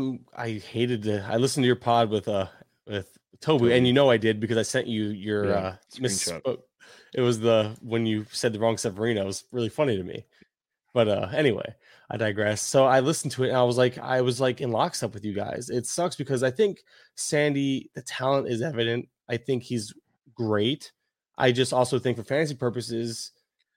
listened to your pod with Toby, and I did, because I sent you your misspoke. It was when you said the wrong Severino. It was really funny to me. But anyway, I digress. So I listened to it and I was like in lockstep with you guys. It sucks because I think Sandy, the talent is evident. I think he's great. I just also think for fantasy purposes,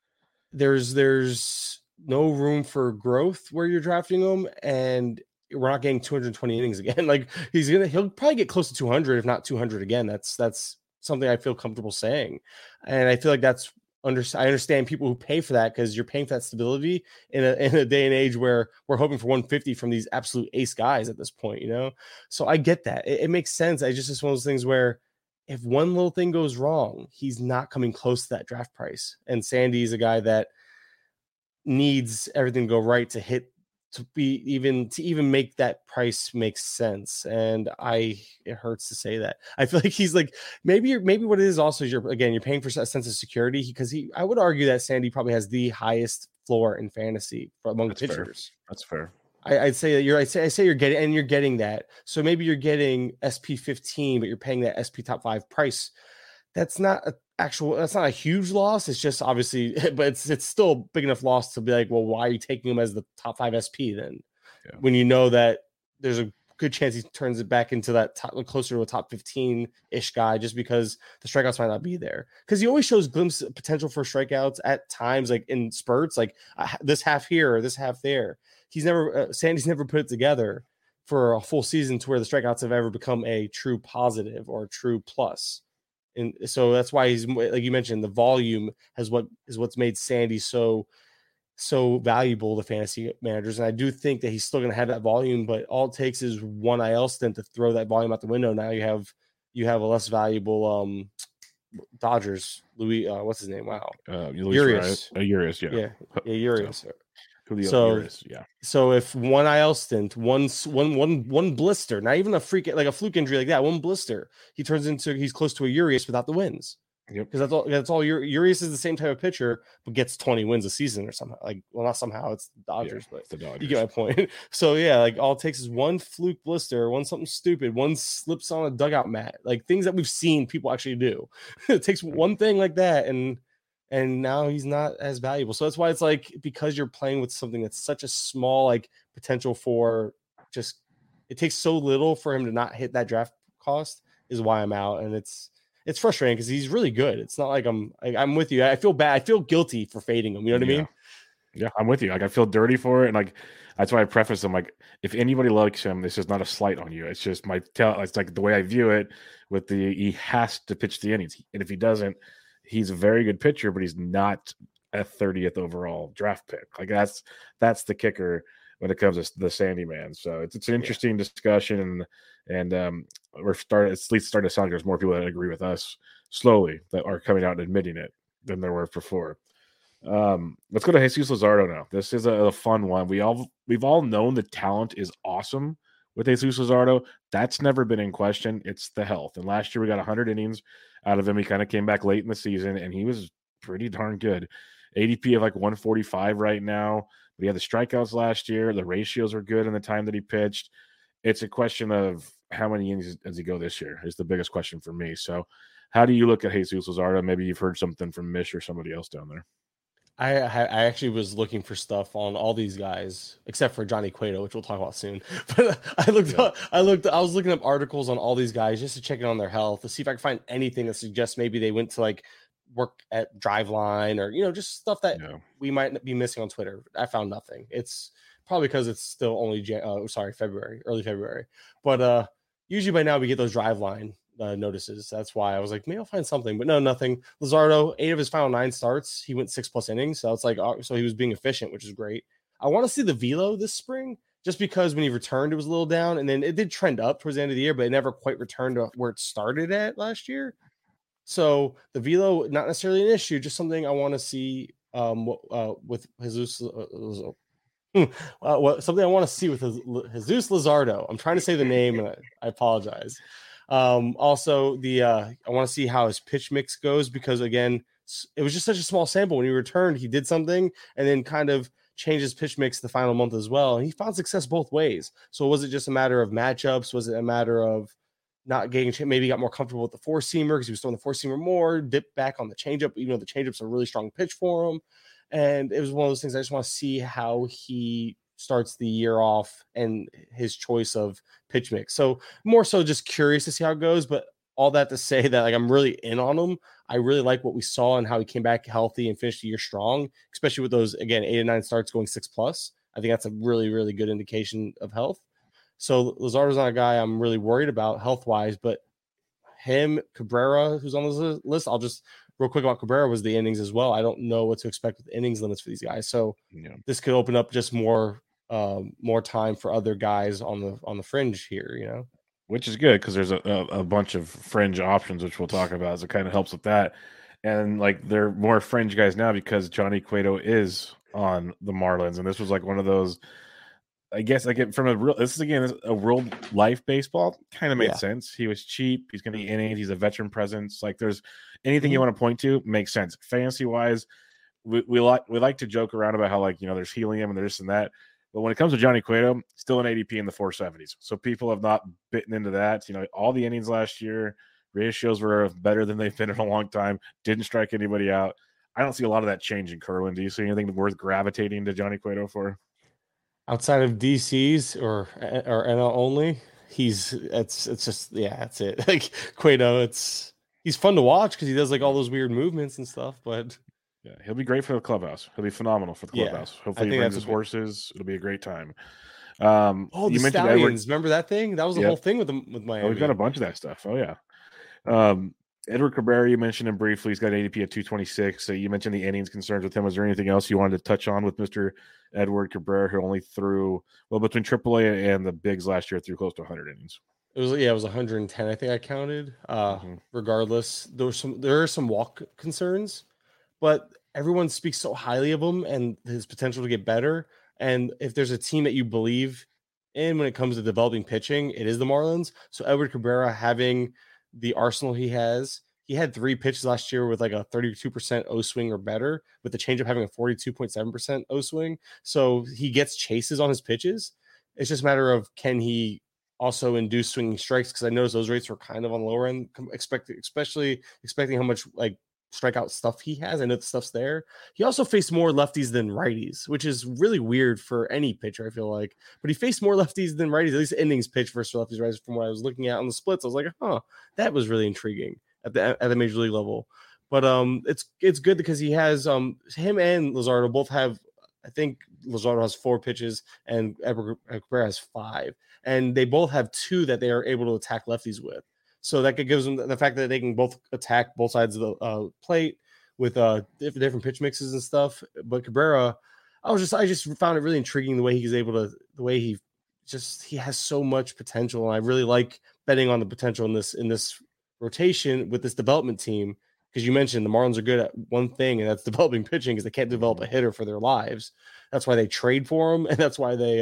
there's no room for growth where you're drafting him, and we're not getting 220 innings again. Like, he'll probably get close to 200, if not 200 again. That's something I feel comfortable saying. And I feel like that's I understand people who pay for that because you're paying for that stability in a day and age where we're hoping for 150 from these absolute ace guys at this point, So I get that. It makes sense. It's one of those things where if one little thing goes wrong, he's not coming close to that draft price. And Sandy is a guy that needs everything to go right to even make that price make sense. And it hurts to say that. I feel like he's like, maybe what it is also is you're paying for a sense of security because I would argue that Sandy probably has the highest floor in fantasy among pitchers. That's fair. I'd say that you're getting that. So maybe you're getting SP 15, but you're paying that SP top 5 price. That's not a huge loss. It's just obviously, but it's still a big enough loss to be like, well, why are you taking him as the top 5 SP then? Yeah. When you know that there's a good chance he turns it back into that closer to a top 15-ish guy just because the strikeouts might not be there. Because he always shows glimpses of potential for strikeouts at times, like in spurts, like this half here or this half there. Sandy's never put it together for a full season to where the strikeouts have ever become a true positive or a true plus. And so that's why he's, like you mentioned, the volume is what's made Sandy so valuable to fantasy managers. And I do think that he's still going to have that volume, but all it takes is one IL stint to throw that volume out the window. Now you have a less valuable Dodgers, what's his name? Wow. Urias. Urias, yeah. Yeah, Urias. Yeah. So if one IL stint, one blister, not even a fluke injury like that, one blister, he's close to a Urias without the wins. Yep. Because that's all. Urias is the same type of pitcher, but gets 20 wins a season or somehow. Not somehow. It's the Dodgers, but the Dodgers. You get my point. So yeah, like all it takes is one fluke blister, one something stupid, one slips on a dugout mat, like things that we've seen people actually do. It takes one thing like that, and now he's not as valuable. So that's why it's like, because you're playing with something that's such a small like potential for just, it takes so little for him to not hit that draft cost is why I'm out. And it's frustrating because he's really good. It's not like I'm with you. I feel bad. I feel guilty for fading him. You know what I mean? Yeah, I'm with you. Like I feel dirty for it. And like, that's why I preface them. Like if anybody likes him, this is not a slight on you. It's just it's like the way I view it he has to pitch the innings. And if he doesn't, he's a very good pitcher, but he's not a 30th overall draft pick. Like that's the kicker when it comes to the Sandy man. So it's an interesting discussion, and we're starting to sound like there's more people that agree with us slowly that are coming out and admitting it than there were before. Let's go to Jesus Luzardo now. This is a fun one. We've all known the talent is awesome with Jesus Luzardo. That's never been in question. It's the health. And last year we got 100 innings out of him. He kind of came back late in the season, and he was pretty darn good. ADP of like 145 right now. But he had the strikeouts last year. The ratios are good in the time that he pitched. It's a question of how many innings does he go this year is the biggest question for me. So how do you look at Jesus Luzardo? Maybe you've heard something from Mish or somebody else down there. I actually was looking for stuff on all these guys except for Johnny Cueto, which we'll talk about soon. But I was looking up articles on all these guys just to check in on their health, to see if I could find anything that suggests maybe they went to like work at Driveline or, just stuff that we might be missing on Twitter. I found nothing. It's probably because it's still only early February. But usually by now we get those Driveline notices. That's why I was like, maybe I'll find something, but no, nothing. Luzardo, 8 of his final 9 starts, he went 6+ innings. So it's like, so he was being efficient, which is great. I want to see the velo this spring, just because when he returned, it was a little down, and then it did trend up towards the end of the year, but it never quite returned to where it started at last year. So the velo, not necessarily an issue, just something I want to see with Jesus. Something I want to see with Jesus Luzardo. I'm trying to say the name, and I apologize. Also, I want to see how his pitch mix goes, because again, it was just such a small sample. When he returned, he did something and then kind of changed his pitch mix the final month as well. And he found success both ways. So was it just a matter of matchups? Was it a matter of not getting, maybe got more comfortable with the 4-seamer because he was throwing the 4-seamer more, dipped back on the changeup, even though the changeup's a really strong pitch for him. And it was one of those things. I just want to see how he starts the year off and his choice of pitch mix. So more so just curious to see how it goes, but all that to say that like I'm really in on him. I really like what we saw and how he came back healthy and finished the year strong, especially with those, again, 8 and 9 starts going 6+. I think that's a really, really good indication of health. So Luzardo's not a guy I'm really worried about health-wise, but him, Cabrera, who's on this list, I'll just real quick about Cabrera was the innings as well. I don't know what to expect with innings limits for these guys. So this could open up just more time for other guys on the fringe here, which is good because there's a bunch of fringe options, which we'll talk about. So it kind of helps with that. And like they're more fringe guys now because Johnny Cueto is on the Marlins, and this was like one of those. I guess I get from this is again a real life baseball kind of made sense. He was cheap. He's going to be innings. He's a veteran presence. Like there's anything you want to point to makes sense. Fantasy wise, we like to joke around about how there's helium and this and that. But when it comes to Johnny Cueto, still an ADP in the 470s. So people have not bitten into that. All the innings last year, ratios were better than they've been in a long time. Didn't strike anybody out. I don't see a lot of that changing, Kerwin. Do you see anything worth gravitating to Johnny Cueto for? Outside of DCs or NL only, it's it. Like Cueto, he's fun to watch because he does like all those weird movements and stuff. But yeah, he'll be great for the clubhouse. He'll be phenomenal for the clubhouse. Hopefully, he brings his horses. It'll be a great time. The you Stallions. Remember that thing? That was the whole thing with Miami. Oh, we've got a bunch of that stuff. Oh yeah. Edward Cabrera, you mentioned him briefly. He's got ADP at 226. So you mentioned the innings concerns with him. Was there anything else you wanted to touch on with Mr. Edward Cabrera, who only threw between AAA and the bigs last year, threw close to 100 innings? It was 110. I think I counted. Regardless, there are some walk concerns, but everyone speaks so highly of him and his potential to get better. And if there's a team that you believe in when it comes to developing pitching, it is the Marlins. So Edward Cabrera having the arsenal he had 3 pitches last year with like a 32% O swing or better, with the changeup having a 42.7% O swing. So he gets chases on his pitches. It's just a matter of can he also induce swinging strikes, because I noticed those rates were kind of on the lower end, especially expecting how much like strikeout stuff he has. I know the stuff's there. He also faced more lefties than righties, which is really weird for any pitcher, I feel like. But he faced more lefties than righties, at least innings pitch versus lefties, righties. From what I was looking at on the splits, I was like, that was really intriguing at the major league level. But it's good because he has him and Luzardo both have. I think Luzardo has 4 pitches and Edward Cabrera has 5, and they both have 2 that they are able to attack lefties with. So that gives them the fact that they can both attack both sides of the plate with different pitch mixes and stuff. But Cabrera, I just found it really intriguing the way he has so much potential, and I really like betting on the potential in this rotation with this development team, because you mentioned the Marlins are good at one thing, and that's developing pitching, because they can't develop a hitter for their lives. That's why they trade for them, and that's why they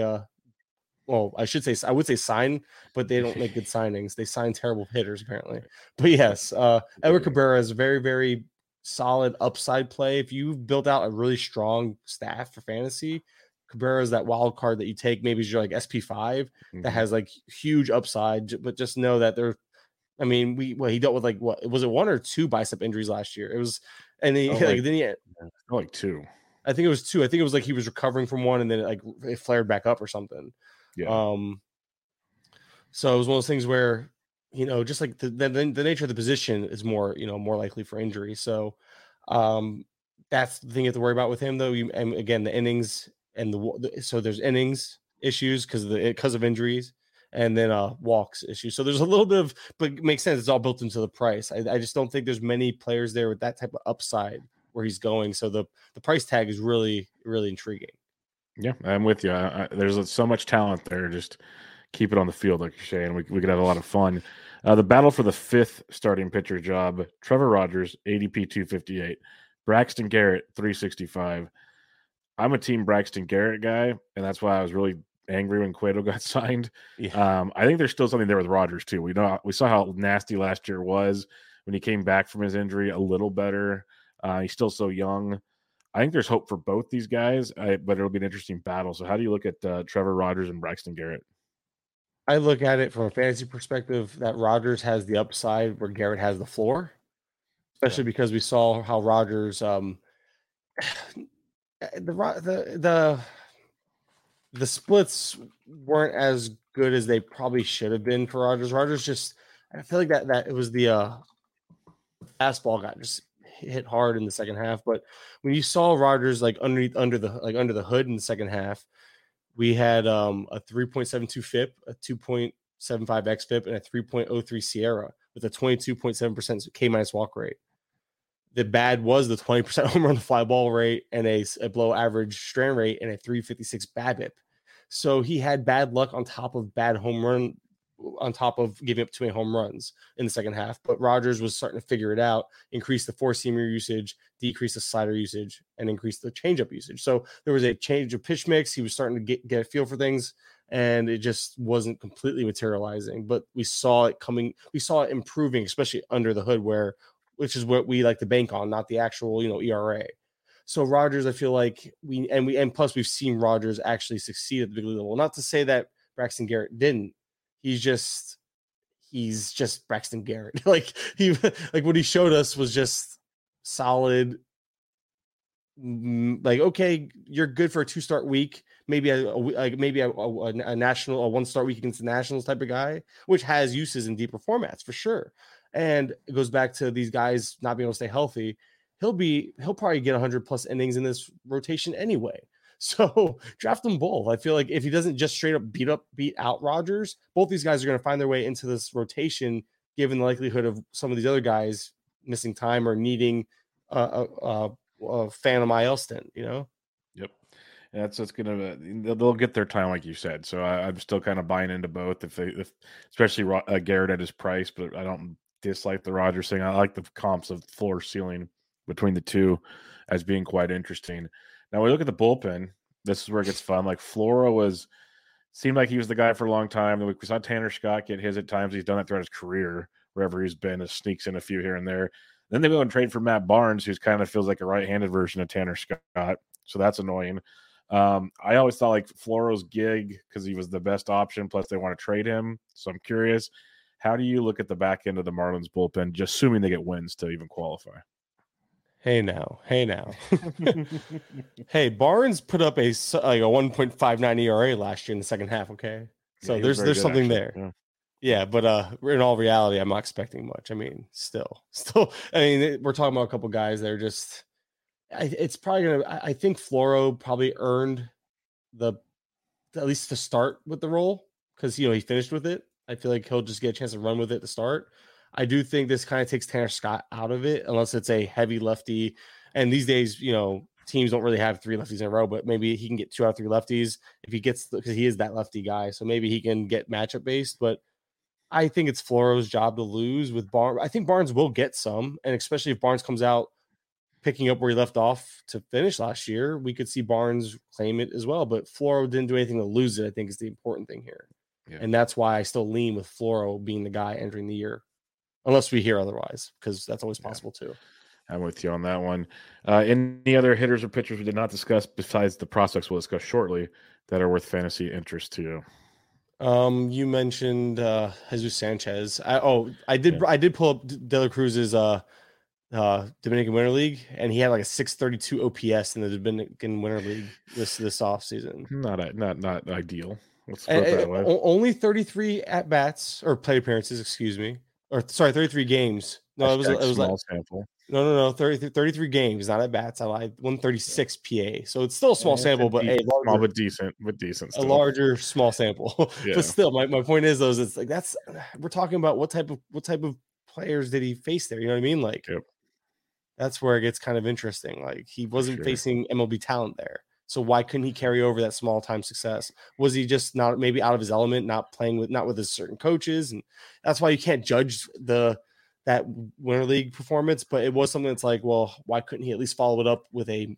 I would say sign, but they don't make good signings. They sign terrible hitters, apparently. But yes, Edward Cabrera is a very, very solid upside play. If you've built out a really strong staff for fantasy, Cabrera is that wild card that you take. Maybe you're like SP5 that has like huge upside, but just know that he dealt with was it 1 or 2 bicep injuries last year? It was, and he like 2. I think it was 2. I think it was like he was recovering from one, and then it flared back up or something. Yeah. So it was one of those things where, just like the nature of the position is more likely for injury. So that's the thing you have to worry about with him, though. And again, the innings and so there's innings issues because of injuries, and then walks issues. So there's a little bit of, but it makes sense. It's all built into the price. I just don't think there's many players there with that type of upside where he's going. So the price tag is really, really intriguing. Yeah, I'm with you. There's so much talent there. Just keep it on the field, like you're saying. We could have a lot of fun. The battle for the 5th starting pitcher job: Trevor Rogers, ADP 258, Braxton Garrett 365. I'm a team Braxton Garrett guy, and that's why I was really angry when Cueto got signed. Yeah. I think there's still something there with Rogers too. We saw how nasty last year was when he came back from his injury. A little better. He's still so young. I think there's hope for both these guys, but it'll be an interesting battle. So how do you look at Trevor Rogers and Braxton Garrett? I look at it from a fantasy perspective that Rogers has the upside where Garrett has the floor, especially because we saw how Rogers the splits weren't as good as they probably should have been for Rogers. Rogers just, I feel like that it was the fastball got just hit hard in the second half. But when you saw Rogers under the hood in the second half, we had a 3.72 FIP, a 2.75 xFIP, and a 3.03 Sierra with a 22.7% K- walk rate. The bad was the 20% home run fly ball rate and a below average strand rate and a 356 BABIP. So he had bad luck on top of bad home run, on top of giving up too many home runs in the second half. But Rodgers was starting to figure it out, increase the four-seamer usage, decrease the slider usage, and increase the changeup usage. So there was a change of pitch mix. He was starting to get a feel for things, and it just wasn't completely materializing. But we saw it coming. We saw it improving, especially under the hood, which is what we like to bank on, not the actual, ERA. So Rodgers, I feel like plus we've seen Rodgers actually succeed at the big league level. Not to say that Braxton Garrett didn't. He's just Braxton Garrett. Like what he showed us was just solid. Like, okay, you're good for a 2-start week, maybe a national, a 1-start week against the Nationals type of guy, which has uses in deeper formats for sure. And it goes back to these guys not being able to stay healthy. He'll probably get 100+ innings in this rotation anyway. So draft them both. I feel like if he doesn't just straight up beat out Rodgers, both these guys are going to find their way into this rotation, given the likelihood of some of these other guys missing time or needing a Phantom IL stint, Yep. And that's what's they'll get their time, like you said. So I'm still kind of buying into both, especially Garrett at his price, but I don't dislike the Rodgers thing. I like the comps of floor ceiling between the two as being quite interesting. Now we look at the bullpen. This is where it gets fun. Like Floro seemed like he was the guy for a long time. We saw Tanner Scott get his at times. He's done that throughout his career, wherever he's been. It sneaks in a few here and there. Then they go and trade for Matt Barnes, who's kind of feels like a right-handed version of Tanner Scott. So that's annoying. I always thought like Floro's gig because he was the best option. Plus they want to trade him. So I'm curious, how do you look at the back end of the Marlins bullpen, just assuming they get wins to even qualify? Hey now. Hey, Barnes put up a 1.59 ERA last year in the second half. Okay, so yeah, there's something actually. there. Yeah, but in all reality, I'm not expecting much. I mean, still. I mean, we're talking about a couple guys that are just. It's probably gonna. I think Floro probably earned at least to start with the role because he finished with it. I feel like he'll just get a chance to run with it to start. I do think this kind of takes Tanner Scott out of it, unless it's a heavy lefty. And these days, teams don't really have 3 lefties in a row, but maybe he can get 2 out of 3 lefties if he gets, because he is that lefty guy. So maybe he can get matchup based. But I think it's Floro's job to lose with Barnes. I think Barnes will get some, and especially if Barnes comes out picking up where he left off to finish last year, we could see Barnes claim it as well. But Floro didn't do anything to lose it, I think is the important thing here. Yeah. And that's why I still lean with Floro being the guy entering the year. Unless we hear otherwise, because that's always possible too. I'm with you on that one. Any other hitters or pitchers we did not discuss besides the prospects we'll discuss shortly that are worth fantasy interest to you? You mentioned Jesus Sanchez. I did pull up De La Cruz's Dominican Winter League, and he had like a 632 OPS in the Dominican Winter League this offseason. Not ideal. Let's put it that way. Only 33 at bats or plate appearances, excuse me. Or sorry, 33 games. No, it was small sample. No, 33 games, not at bats. I lied. 136 PA. So it's still a small sample, but small but decent. Still. A larger small sample. Yeah. But still, my point is though, it's like we're talking about what type of players did he face there? You know what I mean? Like that's where it gets kind of interesting. Like he wasn't facing MLB talent there. So why couldn't he carry over that small time success? Was he just not maybe out of his element, not with his certain coaches? And that's why you can't judge that Winter League performance. But it was something that's like, well, why couldn't he at least follow it up with a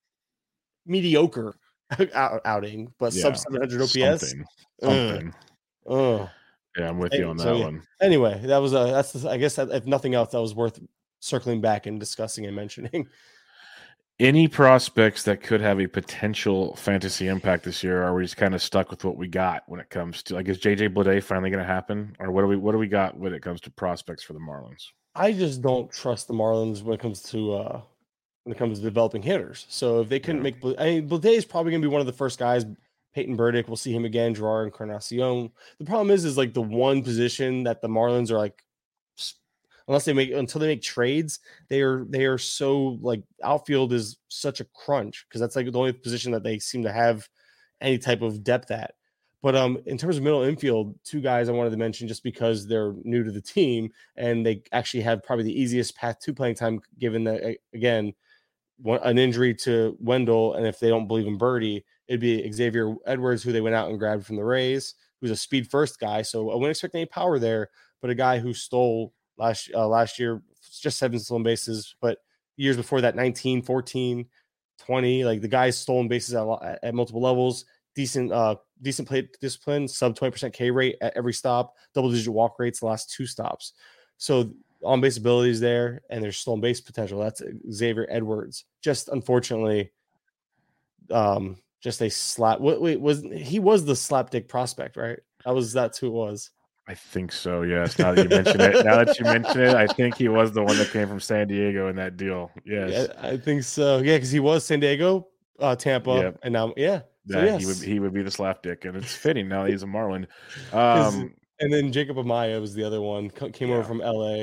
mediocre outing, but sub 700 OPS? Something. Yeah, I'm with you on that one. Anyway, I guess if nothing else, that was worth circling back and discussing and mentioning. Any prospects that could have a potential fantasy impact this year? Or are we just kind of stuck with what we got when it comes to, is JJ Bleday finally going to happen? Or what do we got when it comes to prospects for the Marlins? I just don't trust the Marlins when it comes to developing hitters. So if they couldn't make, Bleday is probably going to be one of the first guys. Peyton Burdick, we'll see him again. Gerard Encarnacion. The problem is like the one position that the Marlins are like, until they make trades, they are so like outfield is such a crunch because that's like the only position that they seem to have any type of depth at. But in terms of middle infield, two guys I wanted to mention just because they're new to the team and they actually have probably the easiest path to playing time, given that, again, an injury to Wendell, and if they don't believe in Birdie, it'd be Xavier Edwards, who they went out and grabbed from the Rays, who's a speed first guy. So I wouldn't expect any power there, but a guy who stole last year just 7 stolen bases, but years before that, 19, 14, 20, like the guy's stolen bases at multiple levels. Decent plate discipline, sub 20% K rate at every stop, double-digit walk rates the last 2 stops. So on-base ability is there, and there's stolen base potential. That's Xavier Edwards. Just unfortunately, just a slap. Wait, he was the slapdick prospect, right? That's who it was. I think so. Yes. Now that you mention it, I think he was the one that came from San Diego in that deal. Yes, yeah, I think so. Yeah, because he was San Diego, Tampa, and now So yes. he would be the slapdick, and it's fitting now he's a Marlin. And then Jacob Amaya was the other one. Came over from LA,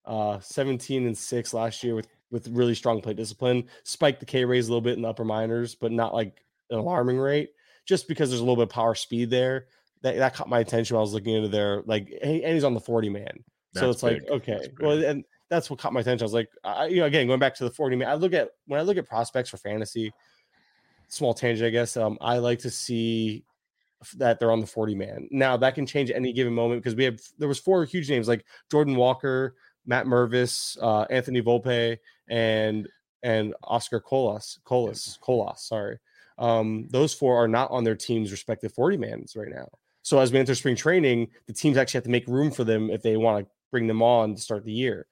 17-6 last year with really strong plate discipline. Spiked the K raise a little bit in the upper minors, but not like an alarming rate. Just because there's a little bit of power speed there, that caught my attention when I was looking into their and he's on the 40 man. So it's big. Like, okay, well, and that's what caught my attention. I was like, again, going back to the 40 man. When I look at prospects for fantasy. Small tangent, I guess. I like to see that they're on the 40 man. Now that can change at any given moment because there was 4 huge names like Jordan Walker, Matt Mervis, Anthony Volpe, and Oscar Colas. Sorry, those 4 are not on their team's respective 40 mans right now. So as we enter spring training, the teams actually have to make room for them if they want to bring them on to start the year.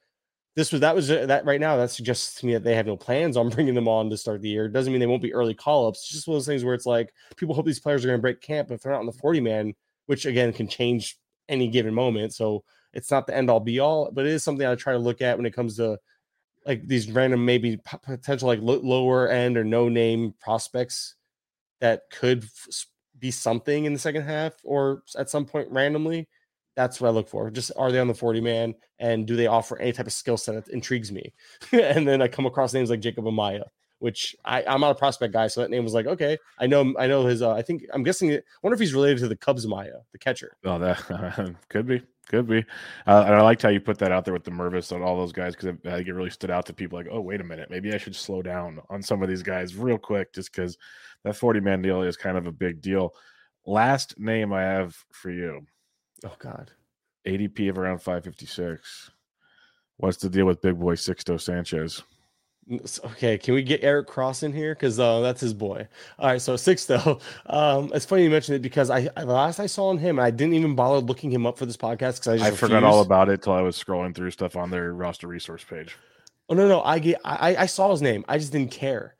That right now, that suggests to me that they have no plans on bringing them on to start the year. It doesn't mean they won't be early call-ups. It's just one of those things where it's like people hope these players are going to break camp, but if they're not on the 40-man, which again can change any given moment. So it's not the end-all be-all, but it is something I try to look at when it comes to like these random maybe potential like lower end or no-name prospects that could be something in the second half or at some point randomly. That's what I look for. Just are they on the 40 man and do they offer any type of skill set that intrigues me? And then I come across names like Jacob Amaya, which I'm not a prospect guy. So that name was like, okay, I know his, I wonder if he's related to the Cubs Amaya, the catcher. Oh, that could be. And I liked how you put that out there with the Mervis and all those guys, because I think it really stood out to people like, oh, wait a minute, maybe I should slow down on some of these guys real quick, just because that 40-man deal is kind of a big deal. Last name I have for you. Oh, God. ADP of around 556. What's the deal with big boy Sixto Sanchez? Okay, can we get Eric Cross in here? Because that's his boy. All right, so Sixto. It's funny you mentioned it because the last I saw on him, I didn't even bother looking him up for this podcast because I forgot all about it till I was scrolling through stuff on their roster resource page. Oh, no. I saw his name. I just didn't care.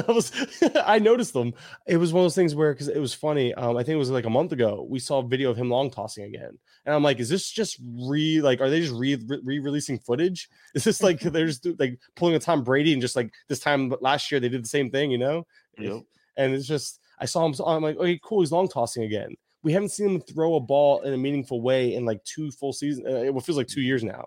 I noticed them. It was one of those things where, because it was funny. I think it was like a month ago, we saw a video of him long tossing again, and I'm like, is this just are they just re-releasing footage? Is this like they're just like pulling a Tom Brady and just like this time last year they did the same thing, Yep. And it's just I saw him. I'm like, okay, cool. He's long tossing again. We haven't seen him throw a ball in a meaningful way in like 2 full seasons. It feels like 2 years now.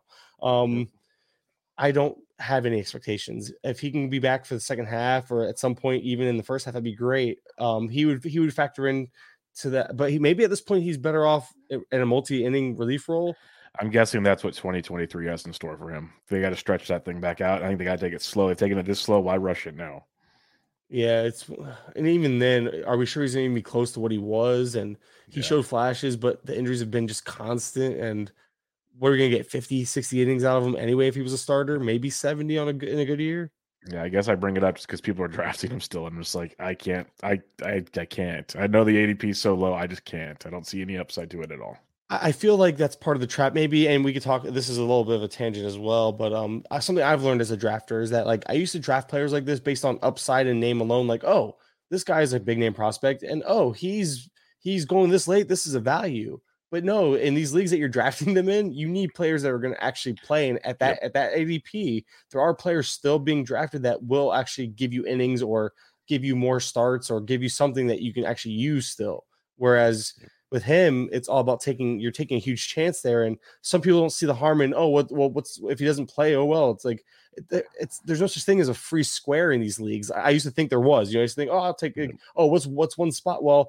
I don't have any expectations. If he can be back for the second half or at some point even in the first half, that'd be great. He would factor in to that, but maybe at this point he's better off in a multi-inning relief role. I'm guessing that's what 2023 has in store for him. They got to stretch that thing back out. I think they got to take it slow. They've taken it this slow. Why rush it now? Yeah, and even then, are we sure he's going to be close to what he was? And he showed flashes, but the injuries have been just constant. And what are we going to get 50, 60 innings out of him anyway if he was a starter? Maybe 70 in a good year? Yeah, I guess I bring it up just because people are drafting him still. I'm just like, I can't. I can't. I know the ADP is so low. I just can't. I don't see any upside to it at all. I feel like that's part of the trap maybe, and we could talk, this is a little bit of a tangent as well, but something I've learned as a drafter is that like I used to draft players like this based on upside and name alone, like, oh, this guy is a big name prospect, and oh, he's going this late, this is a value. But no, in these leagues that you're drafting them in, you need players that are going to actually play, and at that ADP, there are players still being drafted that will actually give you innings or give you more starts or give you something that you can actually use still. Whereas with him, it's all about you're taking a huge chance there. And some people don't see the harm in, what's if he doesn't play? Oh, well, it's like, there's no such thing as a free square in these leagues. I used to think there was, I used to think, I'll take what's one spot? Well,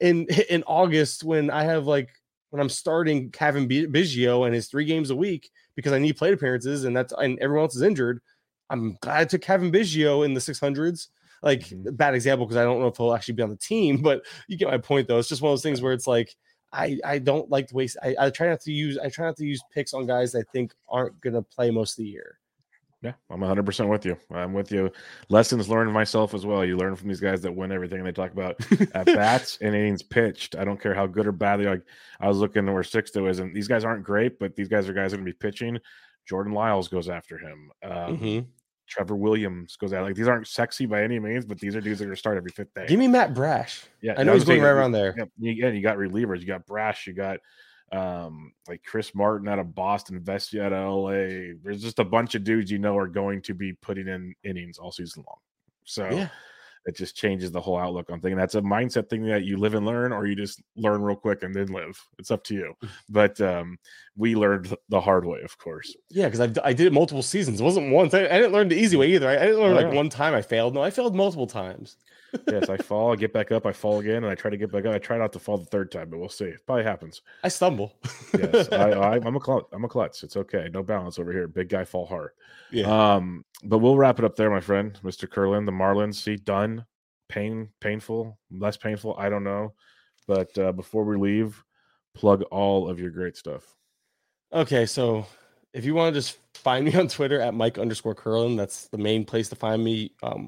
in August when I'm starting Kevin Biggio and his 3 games a week because I need plate appearances and everyone else is injured. I'm glad I took Kevin Biggio in the 600s. Bad example because I don't know if he'll actually be on the team, but you get my point though. It's just one of those things where it's like I don't like to waste. I try not to use picks on guys I think aren't gonna play most of the year. Yeah, I'm 100% with you. I'm with you. Lessons learned myself as well. You learn from these guys that win everything. And they talk about at bats and innings pitched. I don't care how good or bad they are. I was looking at where Sixto is, and these guys aren't great, but these guys are guys that are going to be pitching. Jordan Lyles goes after him. Trevor Williams goes out. These aren't sexy by any means, but these are dudes that are going to start every 5th day. Give me Matt Brash. Yeah, I know he's going right around there. Yeah, you got relievers. You got Brash. You got Chris Martin out of Boston, Vesia out of LA. There's just a bunch of dudes are going to be putting in innings all season long. So it just changes the whole outlook on things. That's a mindset thing that you live and learn, or you just learn real quick and then live. It's up to you. But we learned the hard way, of course. Yeah, because I did it multiple seasons. It wasn't once. I didn't learn the easy way either. I didn't learn one time I failed. No, I failed multiple times. Yes, I fall, I get back up, I fall again, and I try to get back up. I try not to fall the 3rd time, but we'll see. It probably happens. I stumble. Yes, I'm a klutz. It's okay. No balance over here. Big guy fall hard. Yeah. But we'll wrap it up there, my friend, Mr. Curlin. The Marlins, see, done. Painful, less painful. I don't know. But before we leave, plug all of your great stuff. Okay, so if you want to just find me on Twitter at Mike_Curlin, that's the main place to find me.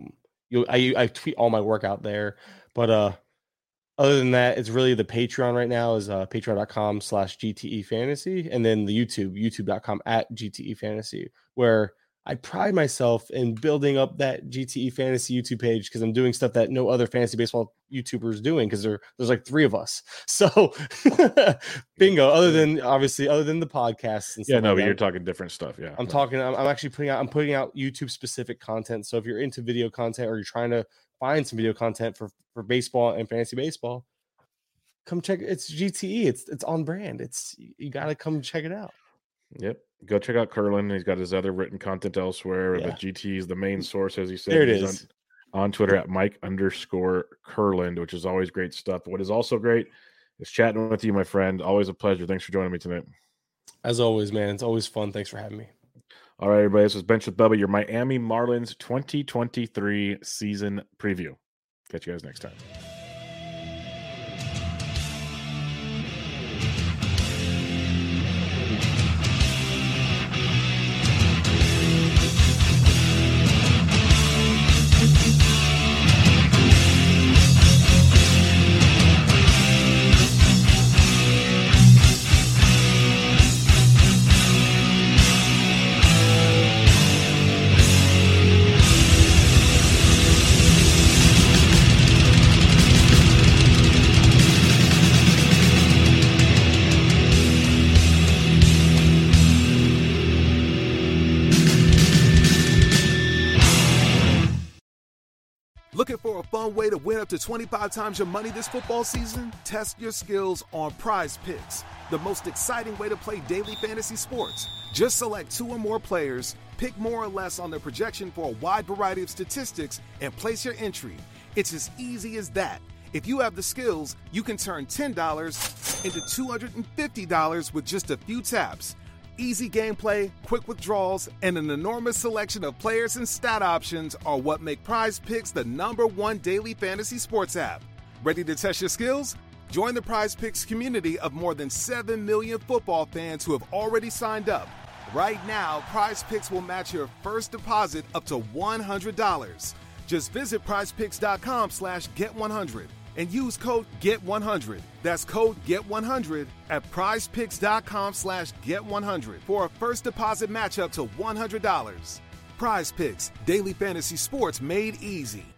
I tweet all my work out there, but other than that, it's really the Patreon right now is patreon.com/GTE Fantasy, and then the youtube.com @GTE Fantasy, where I pride myself in building up that GTE Fantasy YouTube page because I'm doing stuff that no other fantasy baseball YouTuber is doing because there's 3 of us. So bingo. Other than the podcasts and stuff. Yeah, no, but you're talking different stuff. Yeah, I'm actually putting out YouTube specific content. So if you're into video content or you're trying to find some video content for baseball and fantasy baseball, come check. It's GTE. It's on brand. You got to come check it out. Yep. Go check out Curlin. He's got his other written content elsewhere, but GT is the main source, as you said. There it is. On Twitter at Mike_Curlin, which is always great stuff. What is also great is chatting with you, my friend. Always a pleasure. Thanks for joining me tonight. As always, man. It's always fun. Thanks for having me. All right, everybody. This is Bench with Bubba, your Miami Marlins 2023 season preview. Catch you guys next time. Looking for a fun way to win up to 25 times your money this football season? Test your skills on Prize Picks, the most exciting way to play daily fantasy sports. Just select 2 or more players, pick more or less on their projection for a wide variety of statistics, and place your entry. It's as easy as that. If you have the skills, you can turn $10 into $250 with just a few taps. Easy gameplay, quick withdrawals, and an enormous selection of players and stat options are what make Prize Picks the #1 daily fantasy sports app. Ready to test your skills? Join the Prize Picks community of more than 7 million football fans who have already signed up. Right now, Prize Picks will match your first deposit up to $100. Just visit prizepicks.com/get100 and use code GET100. That's code GET100 at prizepicks.com/get100 for a first deposit match up to $100. Prize Picks, daily fantasy sports made easy.